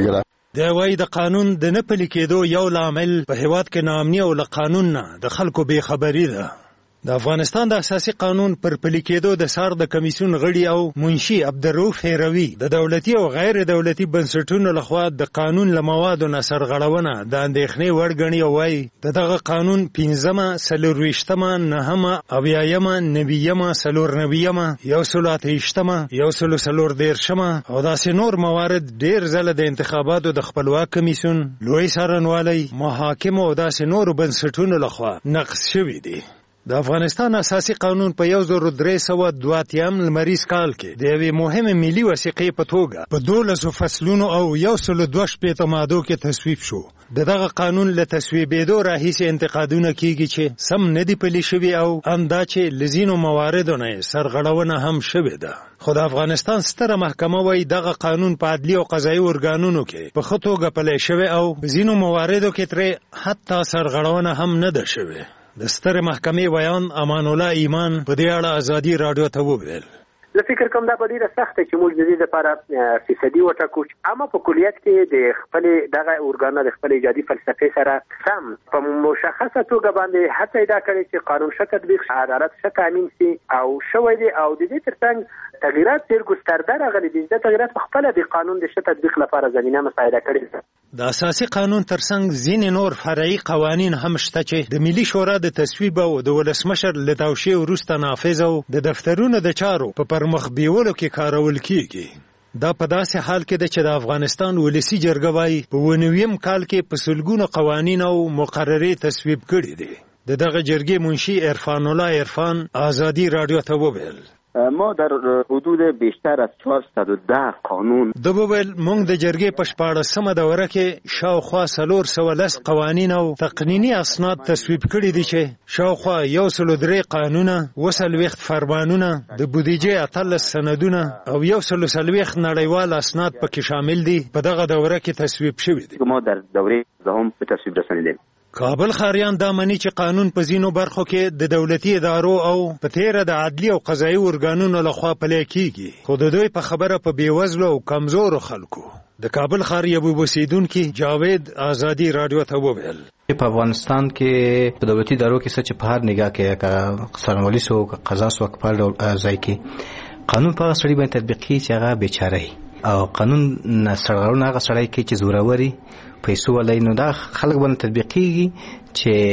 دی وایي د قانون د نه پلي کېدو یو لامل په هیواد کې ناامني او له قانون نه د خلکو بېخبري ده. د افغانستان د اساسي قانون پر پلي کېدو د سار د کمیسیون غړي او منشي عبدالرؤف هیروي د دولتي او غیر دولتي بنسټونو لخوا د قانون له موادو نه سرغړونه د اندېښنې وړ ګڼي او وایي د دغه قانون پنځمه څلرویشتمه نهمه اویایمه نویمه څلورنویمه یو سلو اته ویشتمه یو سلو څلور دېرشمه او داسې نور موارد ډېر ځله د انتخاباتو د خپلواک کمیسیون لوی څارنوالۍ محاکمو او داسې نورو بنسټونو لخوا نقض شوي دي. د افغانستان اساسي قانون په یو زر درې سوه دوه اتیایم لمریز کال کې د یوې مهمې ملي وثیقې په توګه په دولسو فصلونو او یو سلو دوه شپېته مادو کې تصویب شو. د دغه قانون له تصویبېدو راهیسې انتقادونه کیږي چې سم نه دي پلي شوي او همدا چې له ځینو مواردو نه یې سرغړونه هم شوې ده. خو د افغانستان ستره محکمه وایي دغه قانون په عدلي او قضایي ارګانونو کې په ښه توګه پلی شوی او په ځینو مواردو کې ترې حتی سرغړونه هم نه ده شوې. د سترې محکمې ویان امان الله ایمان په دې اړه ازادي راډیو ته وویل. زه فکر کوم دا به ډېره سخته چې موږ د دې لپاره فیصدي وټاکو چې اما په کلیت کې د خپلې دغه ارګانونه د خپلې ایجادي فلسفې سره سم په مشخصه توګه باندې هڅه یې دا کړې چې قانون ښه تطبیق شي، عدالت ښه تامین شي او شوی دی او د دې ترڅنګ تغییرات ډېر ګسترده راغلي دي. دا تغییرات په خپله د قانون د ښه تطبیق لپاره زمینه مساعده کړې ده. د اساسي قانون ترڅنګ ځینې نور فرعي قوانین هم شته چې د ملي شورا د تصویب او د ولسمشر له توشیح وروسته نافذ او د دفترونو د چارو په پرمخ بیولو کې کارول کیږي. دا په داسې حال کې ده چې د افغانستان ولسي جرګه وایي په اووه نویم کال کې په سلګونو قوانین او مقررې تصویب کړي دي. د دغه جرګې منشي عرفان الله عرفان ازادي راډیو ته وویل ما در حدود بیشتر از چهارصد و ده قانون د وویل موږ د جرګې په شپاړسمه دوره کې شاوخوا څلور سوه لس قوانین او تقنیني اسناد تصویب کړي دي چې شاوخوا یو سلو درې قانونه، اووه څلوېښت فرمانونه، د بودیجې اتلس سندونه او یو سلو څلوېښت نړیوال اسناد پکې شامل دي. په دغه دوره کې تصویب شوي دي. ما در دوره دوم په تصویب رسانیدیم. کابل خاریان دا مني چې قانون په ځینو برخو کې د دولتي ادارو او په تیره د عدلي او قضایي ارګانونو لخوا پلی کیږي، خو د دوی په خبره په بېوزلو او کمزورو خلکو. د کابل ښار یو اوسیدونکي جاوید ازادي راډیو ته وویل په افغانستان کې په دولتي ادارو کې څه چې په هر نگاه کې که څارنوالي سو که قضا سو که په هر ځای کې قانون په هغه سړي باندې تطبیقي چې هغه بېچاره او قانون سرغړونه هغه سړی کوي چې زوروري پیسو ولای نو دا خلک باندې تطبیقیږي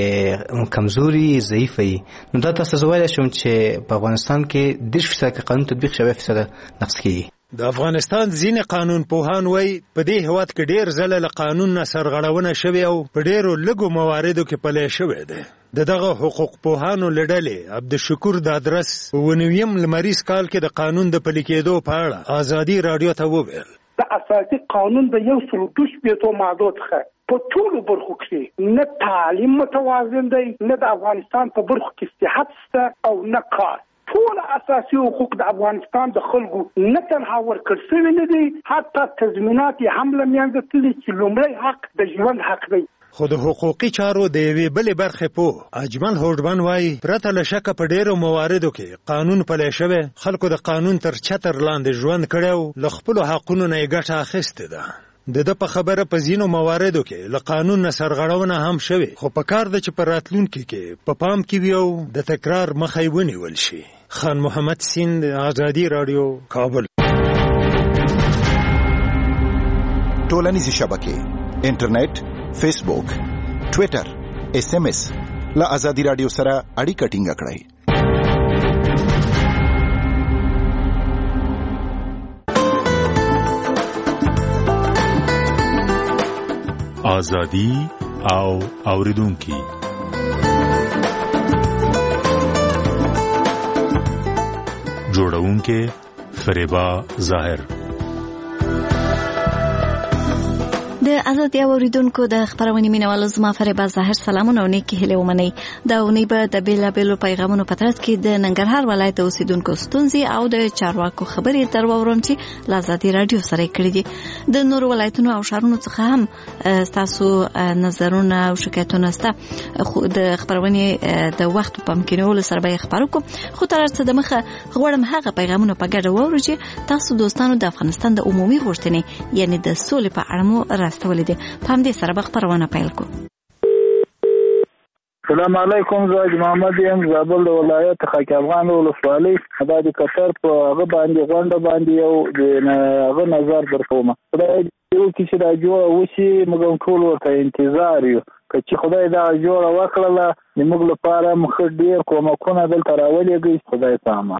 چې کمزوري ضعیف وي. نو دا تاسو وایي شوم چې په افغانستان کې دېرش فیصد قانون تطبیق شوی فیصد نقض کیږي. د افغانستان ځینې قانون پوهان وایي په دې هیواد کې ډېر ځله له قانون نه سرغړونه شوې او په ډېرو لږو مواردو کې پلی شوې ده. د دغه حقوق پوهانو له ډلې عبدالشکور دادرس په اووه نویم لمریز کال کې د قانون د پلي کېدو په اړه ازادي راډیو ته وویل د اساسي قانون د یو سلو دوه شپېتو مادو څخه په ټولو برخو کې نه تعلیم متوازن دی، نه د افغانستان په برخو کې صحت شته او نه کار. ټول اساسي حقوق د افغانستان د خلکو نه تنها ورکړل شوي نه دي، حتی تضمینات یې هم له منځه تللي چې لومړی حق د ژوند حق دی. خو د حقوقي چارو د یوې بلې برخې پوه اجمل هوډمن وایي پرته له شکه په ډېرو مواردو کې قانون پلی شوی، خلکو د قانون تر چتر لاندې ژوند کړی او له خپلو حقونو نه یې ګټه اخیستې ده. د ده په خبره په ځینو مواردو کې له قانون نه سرغړونه هم شوې، خو په کار ده چې په راتلونکي کې په پام کې وي او د تکرار مخه یې ونیول شي. خان محمد سیند، ازادي راډیو، کابل. ټولنیزې شبکې انټرنیټ، فیسبوک، ټویټر، ایس ایم ایس له ازادي راډیو سره اړیکه ټینګه کړئ. ازادي او اوریدونکي جوړونکي فریبا ظاهر. د ازادي اوریدونکو د خبرونې مینوالو زما فریبا ظاهر سلامونه او نیکی هیله ومنئ. دا اونۍ به د بیلابیلو پیغامونو په ترڅ کې د ننګرهار ولایت اوسیدونکو ستونزې او د چارواکو خبرې در واورم چې له ازادي راډیو سره یې کړي دي. د نورو ولایتونو او ښارونو څخه هم ستاسو نظرونه او شکایتونه شته، خو د خبرونې د وخت په امکانولو سره به یې خبرو کوم. خو تر هر څه دمخه غواړم هغه پیغامونه په ګډه واورو چې تاسو دوستانو د افغانستان د عمومي غوښتنې یعنې د سولې په اړه مو راستولي استولې دي. په همدې سره به خبرونه پیل کوو. السلام علیکم، زه محمد یم، زابل د ولایت خاک افغان ولسوالۍ د قطر په هغه باندې غونډه باندې یو د هغه نظر درکوم. خدای دې وکړي چې دا جوړه وشي، موږ ټول ورته انتظار یو. که چې خدای دا جوړه وکړله موږ لپاره مخ ډېر کومکونه دلته راولېږي. خدای پامه.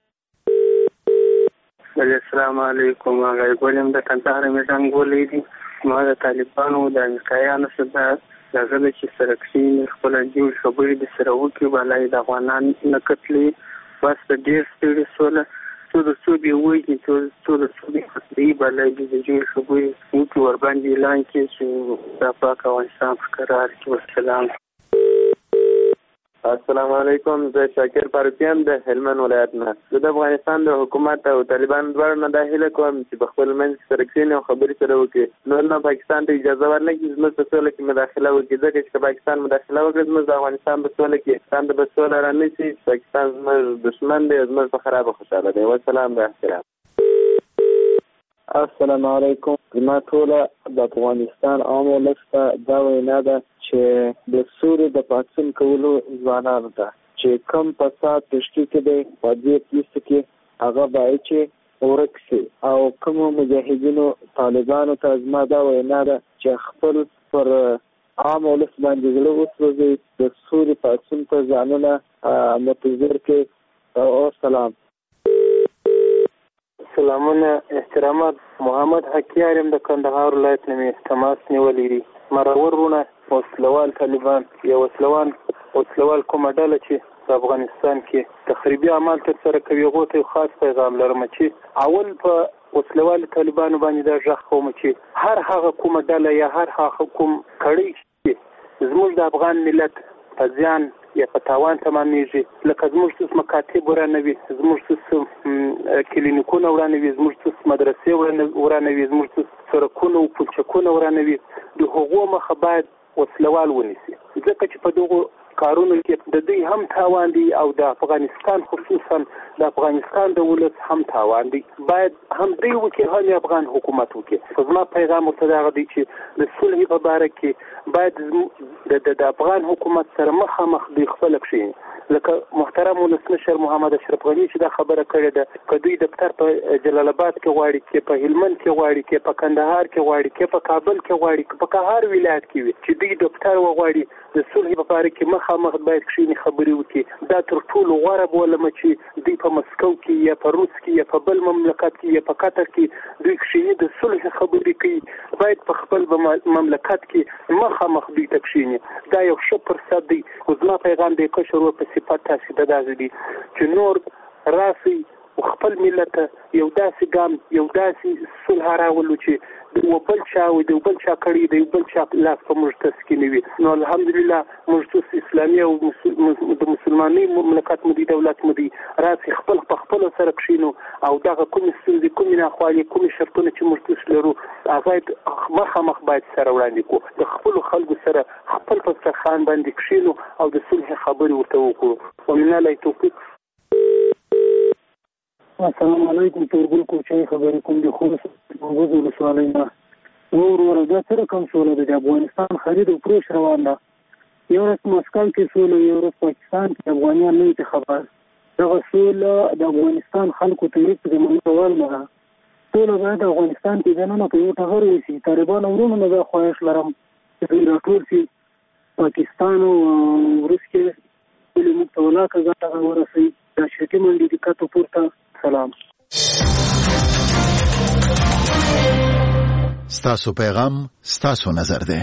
السلام علیکم، هغه ګولم د کندهار میټنګ ولې دي. ما د طالبانو د امریکایانو سره دغه چې سرکسین خپل جوړ خبرې د سره وکړي، ولای د افغانان نه کتلې بس د ډېر ستړي سوله څو د څو به وایي څو څو د څو به دی بلای د جوړ خبرې وکړي ور باندې اعلان کې چې د پاک افغانستان قرار کې. والسلام. السلام علیکم، زه شاکر فاروقیان د هلمند ولایت نه. زه د افغانستان د حکومت او طالبان دواړو نه دا هیله کوم چې په خپل منځ کې سره کښېني او خبرې سره وکړي. نور نه پاکستان ته اجازه ورنکړي زموږ په سوله کې مداخله وکړي، ځکه چې پاکستان مداخله وکړي زموږ د افغانستان په سوله کې پاکستان د به سوله رانیسي. پاکستان زموږ دښمن دی، زموږ په خرابه خوشحاله دی. والسلام. د احترام. السلام علیکم. زما ټوله د افغانستان عام ولس ته دا وینا ده چې د سولې د پاڅون کولو ځوانانو ته چې کم فساد تشکیل کړي په دې کیسه کې هغه باید چې ورک شي، او کوم مجاهدینو طالبانو ته زما دا وینا ده چې خپل پر عام ولس باندې زړه وسوځي، د سولې پاڅون ته ځانونه متظر کړي. او سلام. سلامونه، احترامات. محمد حکیار یم د کندهار ولایت نه مې تماس نیولی دی. مرور ورونه وسلوال طالبان یا وسلوان وسلوال کومه ډله چې په افغانستان کې تخریبي اعمال ترسره کوي، هغو ته یو خاص پیغام لرم چې اول په وسلوال طالبانو باندې دا غږ کوم چې هر هغه کومه ډله یا هر هغه کوم کړۍ چې زموږ د افغان ملت په زیان یا په تاوان تمامیږي، لکه زموږ څه مکاتب ورانوي، زموږ څه کلینیکونه ورانوي، زموږ څه مدرسې ورانوي، زموږ څه سړکونه او پلچکونه ورانوي، د هغو مخه باید وسلوال ونیسي، ځکه چې په دغو کارونو کې د دوی هم تاوان دی او د افغانستان خصوصا د افغانستان د ولس هم تاوان دی. باید هم دوی وکړي هم افغان حکومت وکړي. خو زما پیغام ورته دغه دی چې د صلح په باره کې باید د افغان حکومت سره مخامخ دوی خپله کښېني، لکه محترم ولسمشر محمد اشرف غني چې دا خبره کړې ده، که دوی دفتر په جلال آباد کې غواړي، کې په هلمند کې غواړي، کې په کندهار کې غواړي، کې په کابل کې غواړي، په هر ولایت کې وي چې دوی دفتر وغواړي، د صلح په باره کې مخامخ باید کښېني خبرې وکړي. دا تر ټولو غوره بولمه چې دوی په مسکو کې یا په روس کې یا په بل مملکت کې یا په قطر کې دوی کښېني د صلح خبرې کوي. باید په خپل مملکت کې مخامخ دوی ته کښېني. دا یو ښه فرصت دی. خو زما پیغام د کشر په صفت تاسې ته داسې دي چې نور راسئ خپل ملت یو داسې ګام یو داسې صلح راولو چې د یو بل چا وي، د یو بل چا کړي، د یو بل چا لاس په موږ تسکینوي. نو الحمدلله موږ ټول اسلامي او د مسلمانۍ مملکت مو دی، دولت مو دی، راسئ خپل په خپلو سره کښېنو او دغه کومې ستونزې، کومې ناخوالې، کومې شرطونه چې موږ تاسو لرو هغه مخامخ باید سره وړاندې کړو، د خپلو خلکو سره خپل په دسترخوان باندې کښېنو او د صلح خبرې ورته وکړو. ومن الله توفیق. السلام علیکم. تورګل کوچای خبرې کوم دي خو موږ ولسوالۍ نه ور ور دا سره کوم سوله د افغانستان خرید او فروش روان ده. یو ورځ مسکو کې سوله، یو ورځ پاکستان کې افغانان نه دي خبر. دغه سوله د افغانستان خلکو ته یې د منځوال نه سوله باید افغانستان کې دنه په یو ټغر وسی. طالبان ورونو نه دا خواهش لرم چې راټول شي پاکستان او روس کې ولې موږ ته ولاکه ځای ورسي دا شتي منډي د کاتو پورته. سلام. ستاسو پیغام ستاسو نظر ده.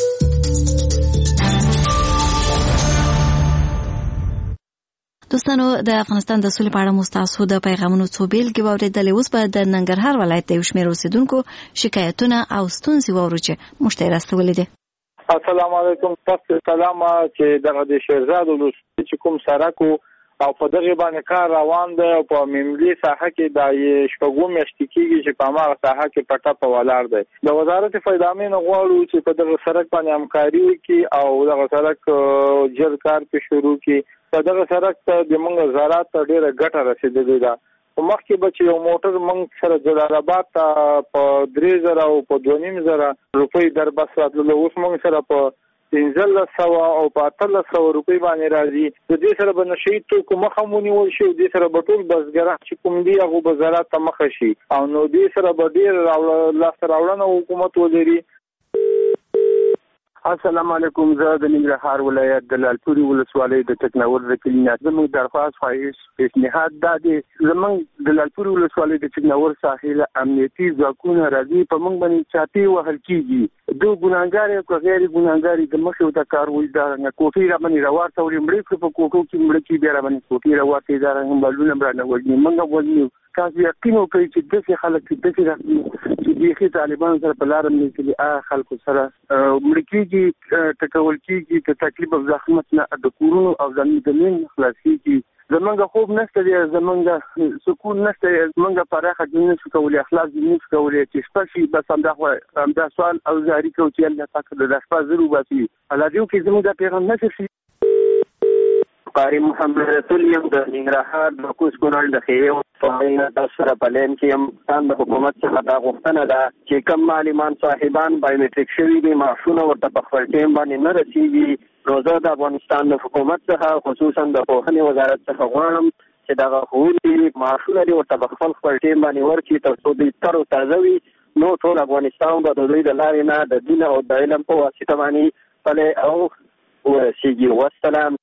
دوستانو، د افغانستان د سولې په اړه مستاسو د پیغامونو څو بیلګې واورېدلې. اوس به د ننګرهار ولایت د یو شمېر اوسېدونکو شکایتونه او ستونزې واورو چې موږ ته یې راستولې دي. السلام علیکم. تاسو سلام چې دغه د شیرزاد ولس چې کوم سړک او په دغه باندې کار روان دی او په ملي ساحه کې د شپږو میاشتې کېږي چې په هغه ساحه کې پټه په ولاړ دی. د وزارت فایدامین غواړو چې په دغه سړک باندې همکاري وکړي او دغه سړک جلد کار په شروع کړي. په دغه سړک ته د موږ زراعت ته ډېره ګټه رسېدلې ده. مخکې به چې یو موټر موږ سره جلال آباد ته په درې زره او په دوه نیم زره روپۍ در بس راتللو، اوس موږ سره په پنځلس سوه او په اتلس سوه روپۍ باندې راځي. د دې سره به نشه یي توکو مخه هم ونیول شي، دې سره به ټول بزګران چې کوم دي هغه به زراعت ته مخه شي او نو دې سره به ډېر لاسته راوړنه حکومت ولري. السلام علیکم. زه د ننګرهار ولایت د لالپورې ولسوالۍ د ټکناور د کلینات زموږ درخواست خواهش پیشنهاد دا دی، زموږ د لالپورې ولسوالۍ د ټکناور ساحل امنیتي ځواکونه راځي په موږ باندې چاپی وهل کېږي، دو ګناهګار او غیر ګناهګار د مخې ته کاروي دا نه کوټې را باندې راوړته ولې مړې کړ په کوټو کې مړ کې بیا را باندې کوټې راوړته دا هم بلونه برانه وځي موږ وځي تاسو یقین وکړئ چې دغه خلک چې دغه چې دغه طالبان سره په لار نه کې آ خلکو سره مړ کېږي ټکول کېږي ته تکلیف او زحمت نه د کورونو او زمین خلاصيږي. زمونږ خوب نشته دی، زمونږ سکون نشته، زمونږ پراخه دین نشو کولی، اخلاص دین نشو کولی چې شپشي بس همدا همدا سوال او زاری کو چې الله پاک د شپه زرو باسي الله دې کې زموږ د پیغام نشي. قاری محمد رسول یم د ننګرهار د کوس کونړ د خیو په تاسو سره په لین کې یم. تاسو د حکومت څخه دا غوښتنه ده چې کم معلمان صاحبان بایومټریک شوي دي معاشونه ورته په خپل ټیم باندې نه رسیږي، نو زه د افغانستان د حکومت څخه خصوصا د پوهنې وزارت څخه غواړم چې دغه ښوونکي معاشونه دې ورته په خپل خپل ټیم باندې ورکړي تر څو دوی تر تازه وي، نو ټول افغانستان به د دوی د لارې نه د دین او د علم په واسطه باندې پلی او ورسیږي. والسلام.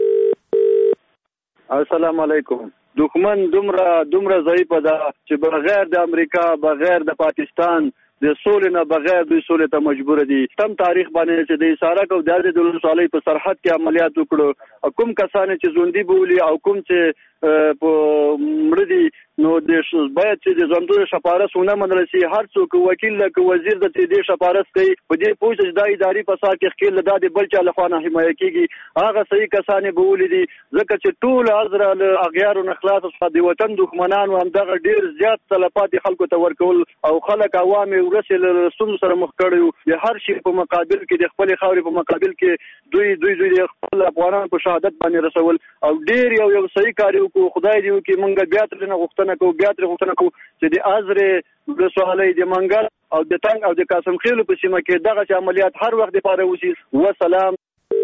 السلام علیکم. دښمن دومره دومره ضعیفه ده چې بغیر د امریکا بغیر د پاکستان د سولې نه بغیر دوی سولې ته مجبور دي. تم تاریخ باندې چې د اسارک او د د ولسوالۍ په سرحد کې عملیات وکړو، کوم کسان چې ژوندي بولي او کوم چې په مړه دي، نو د باید چې د ژوندو شپارس ونه منل شي. هر څوک وکیل لکه وزیر د دې شپارس کوي په دې پوه چې د اداري فساد کې خپل د دې بل چا لخوا نه حمایت کیږي، هغه صحیح کسان بولي دي ځکه چې ټول ازره له اغیار او نخلاص څخه د وطن دښمنان هم دغه ډیر زیات طلبات خلکو ته ورکول او خلک عوام ورسل رسوم سره مخ کړو د هر شي په مقابل کې د خپل خاورې په مقابل کې دوی دوی دوی خپل افغانان په شهادت باندې رسول او ډیر یو یو صحیح کار وکړو. خدای دې وکړي مونږ بیا تر نه غوښتنه کوو بیا تر غوښتنه کوو چې د ازرې ولسوالۍ د منګل او د تنګ او د قاسم خیلو په سیمه کې دغه عملیات هر وخت لپاره وشي. وسلام.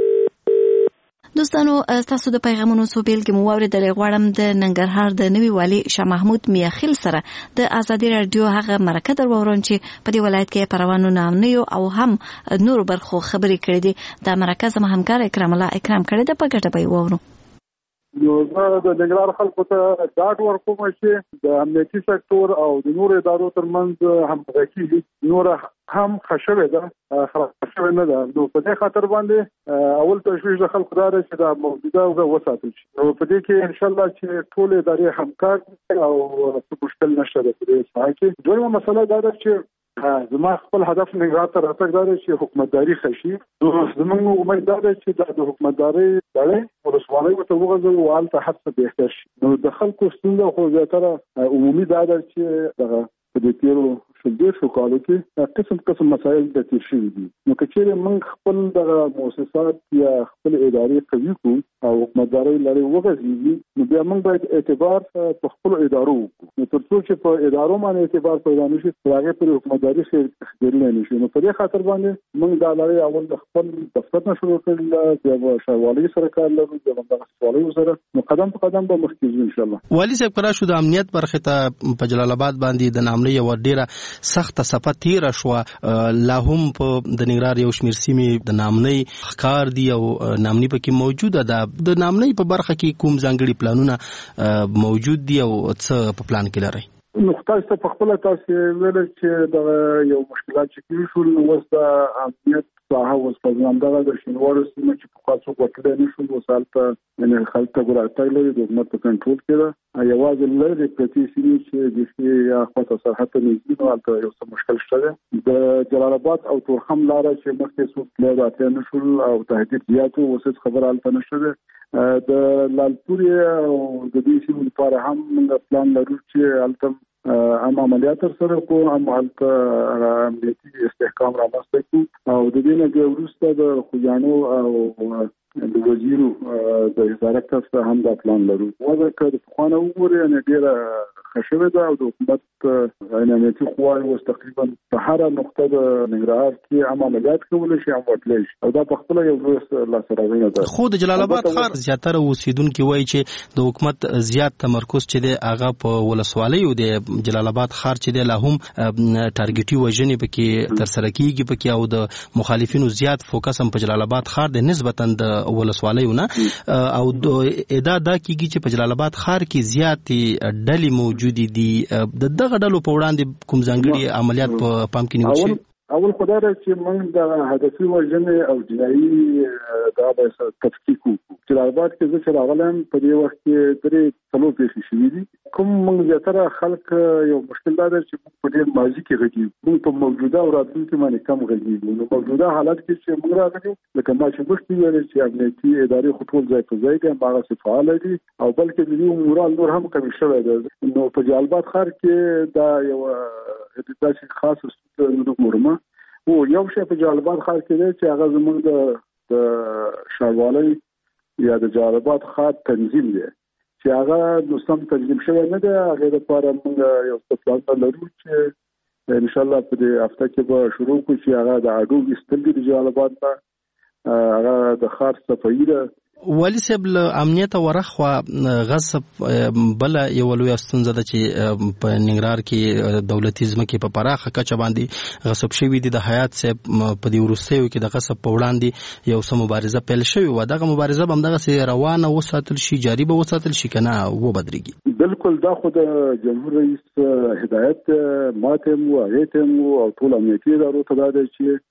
دوستانو تاسو د پیغامونو سو بیلګې مو واوریدلې. غواړم د ننګرهار د نوي والي شاه محمود میاخیل سره د ازادي رادیو هغه مرکه در وورم چې په دې ولایت کې پروانو نامنیو او هم نور برخو خبرې کړې دي. دا مرکه زما همکار اکرام الله اکرام کړې ده، په ګټه به وورو. نو زه د ننګرهار خلکو ته ډاډ ورکوم چې د امنیتي سکتور او د نورو ادارو ترمنځ همغږي نور هم خښوي ده خښوي نه ده. نو په دې خاطر باندې اول تشویش د خلکو دا چې دا موجوده وساتل شي. نو په دې کې ان شاء الله چې ټول ادارې همکار او څه مشکل نشته د دې ځای کې. دویمه مسله دا ده چې زما خپل هدف ننګرهار ته راتګ دا دی چې حکومتداري خشي. زموږ امید دا ده چې د حکومتداري ډلې ولسوالۍ ورته وغځوو او هلته هر څه بهتر شي. نو د خلکو ستونزه خو زیاتره عمومي دا ده چې دغه په دې تیرو شلدېرشو کالو کې قسم قسم مسایل د تیر شوي دي. نو که چیرې موږ خپل دغه مؤسسات یا خپل ادارې قوي کړو او حکومتدارۍ لړۍ وغځېږي، نو بیا موږ باید اعتبار په خپلو ادارو وکړو. نو تر څو چې په ادارو باندې اعتبار پیدا نه شي تر هغې پورې حکومتداري ښېرېدلی نه شي. نو په دې خاطر باندې موږ دا لړۍ اول د خپل دفتر نه شروع کړې ده، بیا به ښاروالۍ سره کار لرو، بیا به دغه ولسوالیو سره، نو قدم په قدم به مخکې ځو انشاءالله. والي صاحب کرا شو د امنیت برخې ته په جلال آباد باندې د نامنۍ یوه ډېره سخته صفه تیره شوه. لا هم په د ننګرهار یو شمېر سیمې د نامنۍ ښکار دي او نامنۍ پکې موجوده ده. د نامنۍ په برخه کې کوم ځانګړي پلانونه موجود دي او څه په پلان کې لرئ؟ نو تاسو په خپل تاسو ویل چې د یو مشکلات چې کیږي شول اوس د امنیت ساحه اوس په ځان دغه د شینوارو سیمه چې په خاصو وکړه نه شول اوس هلته یعنې خلک ته ګراتای لري د حکومت په کنټرول کې ده. یوازې لرې پرتې سیمې چې د شي یا خاصه سرحد ته نږدې نو هلته یو څه مشکل شته. د جلال آباد او تورخم لاره چې مخکې څوک له راتللی نه شول او تهدید زیات و، اوس هېڅ خبره هلته نشته ده. د لالپورې او د دې سیمو لپاره هم موږ پلان لرو چې هلته هم عملیات سره کوو، هم هلته امنیتي استحکام رامنځته کړو او د دې نه بیا وروسته د خوجانو او د وزیرو د وزارت څخه هم دا پلان لرو. واځه کړه په خوانه وګوري ان ډیره خشوه ده او د حکومت امنیتي قواوې اوس تقریبا په هر نقطه د ننګرهار کې عملیات کول شي او وتلی شي او دا په خپل یو لوی لاسرازونه ده. خو د جلال آباد ښار زیاتره اوسیدونکو وایي چې د حکومت زیات تمرکز چې دی هغه په ولسوالیو د جلال آباد ښار چې دی لا هم ټارګټي وژنې پکې تر سره کیږي پکې او د مخالفینو زیات فوکس هم په جلال آباد ښار د نسبتا د ولسوالیو نه او ادا دا کیږي چې په جلال آباد ښار کې زیات ډلې موجود دي. د دغه ډلو په وړاندې کوم ځانګړي عملیات په پام کې نیول شوي؟ اول خدای را چې موږ د هدفي وژنې او جنایي دا به تفکیک وکړو. جلال آباد کې زه چې راغلم په دې وخت کې درې څلور پیښې شوي دي. کوم موږ زیاتره خلک یو مشکل دا ده چې موږ په دې ماضي کې غږیږو، موږ په موجوده او راتلونکي باندې کم غږیږو. نو موجوده حالت کې چې موږ راغلو لکه ما چې مخکې ویل چې امنیتي ادارې خو ټول ځای په ځای دي، هغه فعال دي او بلکې د دې مورال نور هم کمی شوی ده. نو په جلال آباد ښار کې دا یو داسې خاص ستونزه ګورم او یو شی په جلال آباد ښار کې دی چې هغه زموږ د ښاروالۍ یا د جلال آباد ښار تنظیم دی چې هغه نو سم تنظیم شوی نه دی. هغې دپاره موږ یو څه پلان لرو چې انشاءالله په دې هفته کې به شروع کړو چې هغه د اډو ایستل دي د جلال آباد نه، هغه د ښار صفایي ده. والي صاحب له امنیت ورخوا غصب بل یو لوی ستونزه ده چې په ننګرهار کې دولتي ځمکې په پراخه کچه باندې غصب شوي دي. د حیات صاحب په دې وروستیو کې د غصب په وړاندې یو څه مبارزه پیل شوې وه. دغه مبارزه به همدغسې روانه وساتل شي، جاري به وساتل شي که نه وبدرېږي؟ بالکل دا خو د جمهور رئیس هدایت ماته مو هغې مو او ټول امنیتي ادارو ته دا دی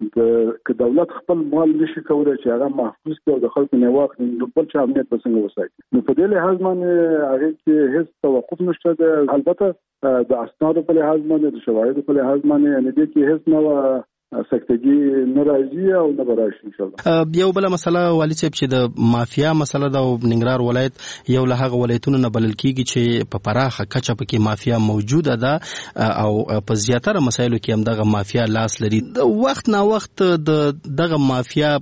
چې که دولت خپل مال نشي کولی چې هغه محفوظ کړي او د خلکو نه واخلي نو بل چې امنیت به څنګه وساتي. نو په دې لحاظ باندې هغې کې هېڅ توقف نشته ده. البته د اسنادو په لحاظ باندې د شواهدو په لحاظ باندې یعنې دې کې هېڅ نه سکتګي نه راځي او نه به راشي انشاءالله. یو بله مسله والي صاحب چې د مافیا مسله ده او ننګرهار ولایت یو له هغه ولایتونو نه بلل کېږي چې په پراخه کچه پکې مافیا موجوده ده او په زیاتره مسایلو کې هم دغه مافیا لاس لري. وخت نا وخت د دغه مافیا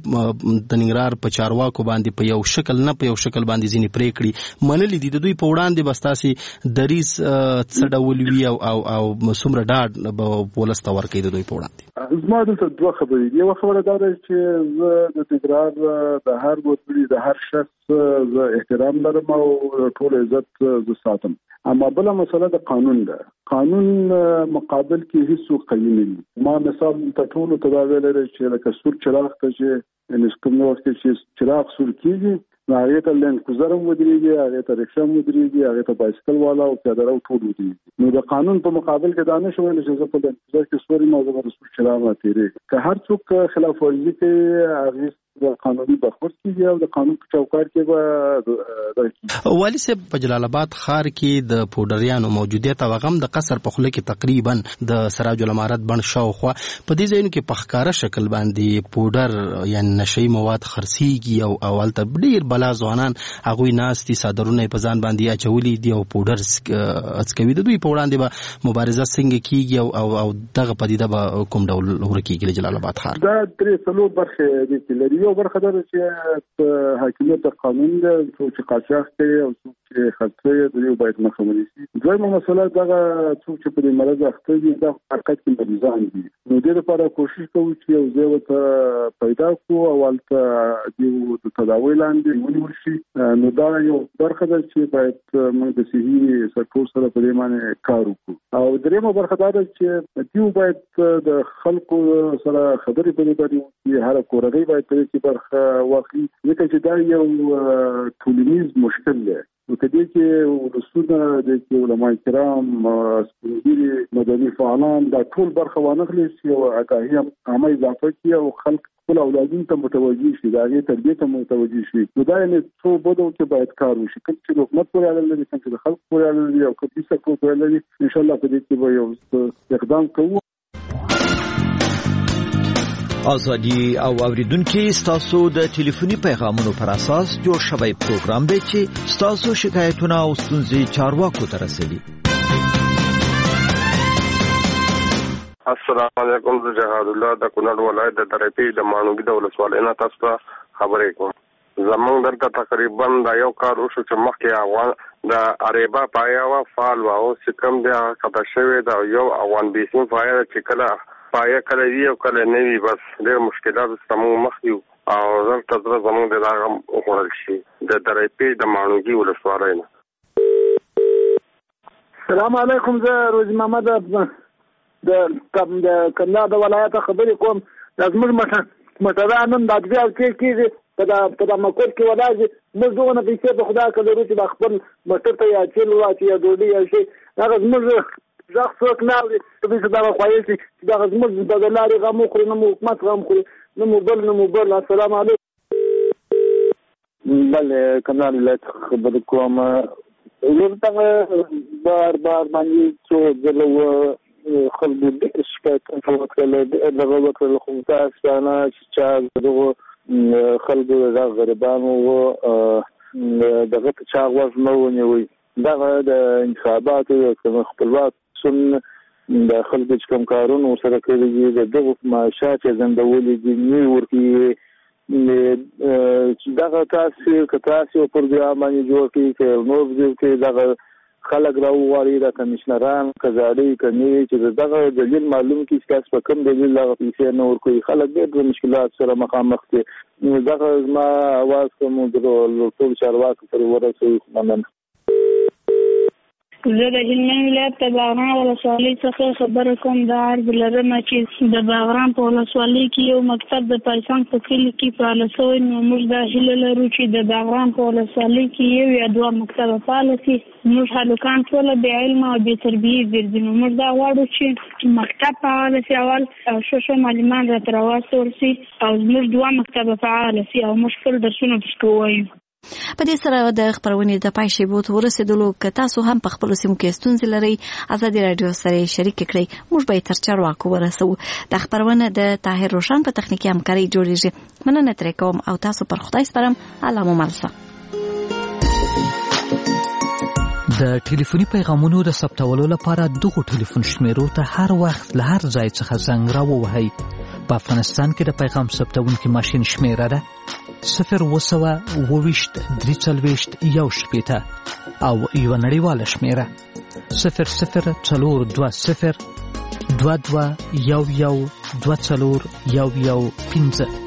د ننګرهار په چارواکو باندې په یو شکل نه په یو شکل باندې ځینې پرېکړې منلي دي. د دوی په وړاندې به ستاسې دریځ څه ډول وي او او څومره ډاډ به ولس ته ورکوي د دوی په وړاندې؟ زما دلته دوه خبرې دي. یوه خبره دا ده چې زه د ننګرهار د هر وګړي د هر شخص زه احترام لرم او ټول عزت زه ساتم. اما بله مسله د قانون ده. قانون مقابل کې هیڅ قوي نه دي. ما مثال ته ټولو ته دا ویلی چې لکه سور چراغ ته چې کوم وخت چې چراغ سور کېږي نو هغې ته لینډ کوزر هم ودرېږي، هغې ته رکشه هم ودرېږي، هغې ته بایسکل والا او پیاده رو ټول ودرېږي. نو د قانون په مقابل کې دا نه شو ویلی چې زه په لینډ کوزر کې سور یم او زه به د سور چراغ نه تېرېږم. که هر څوک خلاف ورزي کوي هغې د قانوني برخورد کېږي او د قانون په چوکاټ کې به. والي صاحب په جلال آباد ښار کې د پوډریانو موجودیت او هغه هم د قصر په خوله کې تقریبا د سراج الامارت بڼ شاوخوا په دې ځایونو کې په ښکاره شکل باندې پوډر یعنې نشهیي مواد خرڅېږي او او هلته ډېر بلا ځوانان هغوی ناست دي، څادرونه یې په ځان باندې اچولي دي او پوډر څکوي. د دوی په وړاندې به مبارزه څنګه کېږي او او دغه پدیده به کوم ډول ورکېږي د جلال آباد ښار؟ دا درې څلور برخې دي لري. یو برخه ده چې حاکمیت قانون ده، څوک چې قاچاق کوي او څوک چې خرڅوي د یو باید مخه ونیسي. دویمه مسله دغه څوک چې په دې مرض اخته دي دا حقیقت کې مریضان دي. نو دې لپاره کوشش کوو چې یو ځای ورته پیدا کړو او هلته د تداوۍ لاندې ونیول شي. نو دا یو برخه ده چې باید موږ د صحي سکتور سره په دې باندې کار وکړو. او دریمه برخه دا ده چې دوی باید د خلکو سره خبرې په دې باندې وکړي، هر کورنۍ باید په دې کې برخه واخلي، ځکه چې دا یو ټولنیز مشکل دی. نو که دې کې ولسونه د علما کرام، سپینږیري، مدني فعالان دا ټول برخه وانخلي چې یو آګاهي عامه اضافه کړي او خلک خپل اولادونو ته متوجه شي، د هغې تربیې ته متوجه شي. نو دا یعنې څو بدو کې باید کار وشي، کوم چې د حکومت پورې اړه لري، کوم چې د خلکو پورې اړه لري او کوم چې سکتور پورې اړه لري. انشاءالله په دې کې به یو اقدام کوو. ازادي او اوریدونکو ستاسو د ټلیفوني پیغامونو پر اساس جوړ شوی پروګرام دی چې ستاسو شکایتونه او ستونزې چارواکو ته رسوي. السلام علیکم، زه جهاد الله د کونړ ولایت د درپی د مانوګي د ولسوالۍ نه تاسو ته خبرې کوم. زمونږ دلته تقریبا دا یو کار وشو چې مخکې افغان د اریبا پایا وا فال وا او سکم د خطا شوی دا یو افغان بیسین پایا چې کله پایا کله وی او کله نه وی بس ډېر مشکلات زمونږ مخ یو او دلته زمونږ د هغه وړل شي د درېپې د مانوګي ولسوالۍ نه. السلام علیکم، زه روزي محمد د کندهار د ولایت خبرې کوم. زموږ موټران نن د ادبي او کې کېږي په د مکور کې ولاړ دي. موږ دغونه پیسې په خدای که لرو چې د خپل موټر ته یا تیل واچي یا ډوډۍ یا شي هغه زموږ غږ څوک نه اوري. چې دغه خوایل شي چې دغه زموږ د لارې غم وخوري، نه مو حکومت غم خوري، نه مو بل نه مو بل. السلام علیکم. بله کندهار ولایت خبرې کوم. زه بار بار باندې څو ځله خلکو ډېر شکایتونه وکړل، دغه وکړل خو متاسفانه چې چا دغه خلکو دغه غریبانو دغه ته چا غوږ نه ونیوی. دغه د انتخاباتو کوم خپلواک سن د خلکو چې کوم کارونه ورسره کړي دي د دغو معاشات یې ځنډولي دي نه ورکوي. دغه تاسو که تاسو پروګرام باندې جوړ کړي که نور کې دغه خلک راوغواړي د کمیشنران کزاړي کني چې دغه دلیل معلوم کړي چې تاسو په کوم دلیل دغه پیسې نه ورکوي. خلک ډېر د مشکلات سره مخامخ دي. دغه زما اواز کوم د ټول چارواکو پورې ورسوي. مننه. زه د هلمند ولایت د باغران ولسوالۍ څخه خبره کوم. دا عرض لرم چې د باغران په ولسوالۍ کې یو مکتب د پایسان په کلي کې فعال شوی، نو موږ دا هیله لرو چې د باغران په ولسوالۍ کې یو یا دوه مکتبه فعال شي. موږ هلکان ټوله بې علمه او بې تربیې ګرځي، نو موږ دا غواړو چې مکتب فعال شي اول او ښه ښه معلمان راته راواستول شي او زموږ دوه مکتبه فعال شي او موږ خپل درسونه پکې ووایو. په دې سره د خبرونې د پای شیبو ته ورسېدلو. که تاسو هم په خپلو سیمو کې ستونزې لرئ، ازادي راډیو سره شریک کړئ، موږ به یې تر چارواکو ورسوو. د خبرونه د طاهر روشن په تخنیکي همکارۍ جوړېږي. مننه ترې کوم او تاسو پر خدای سپارم. الله مو مل شه. د ټلیفوني پیغامونو د ثبتولو لپاره دغو ټلیفون شمیرو ته هر وخت له هر ځای څخه زنګ راووهئ. په افغانستان کې د پیغام ثبتونکي ماشین شمیره ده صفر اوه سوه اوه ویشت درې څلوېښت یو شپېته او یوه نړیواله شمیره صفر صفر څلور دوه صفر دوه دوه یو یو دوه څلور یو یو پنځه.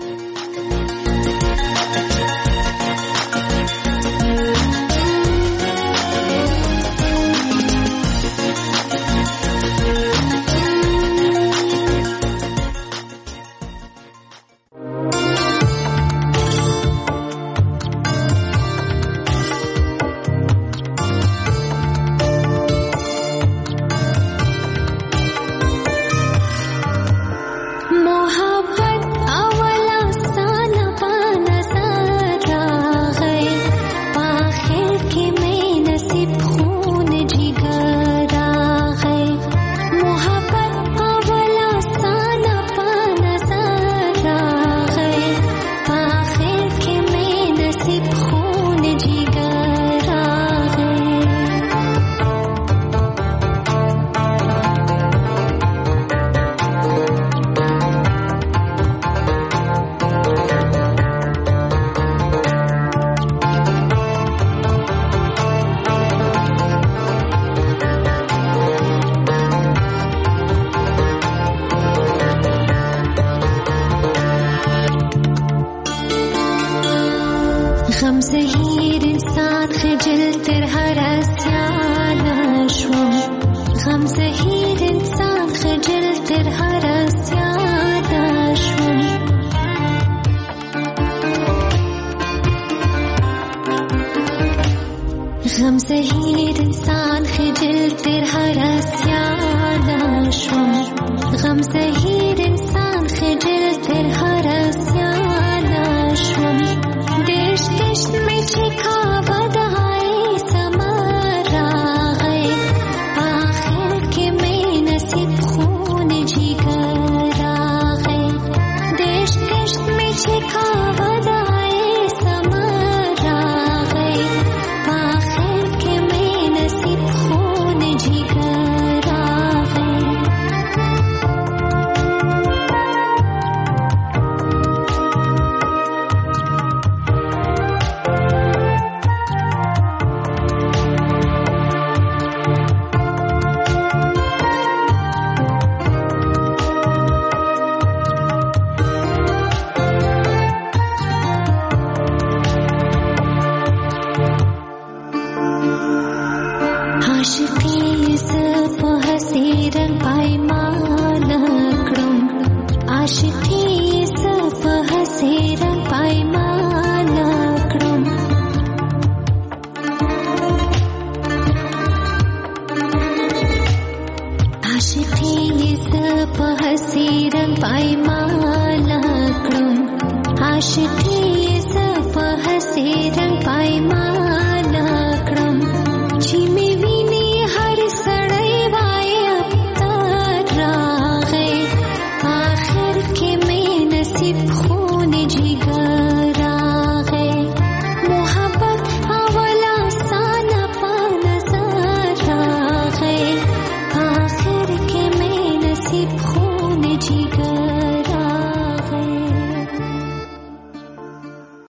کې صف هسې رنگ پایمان کړم چې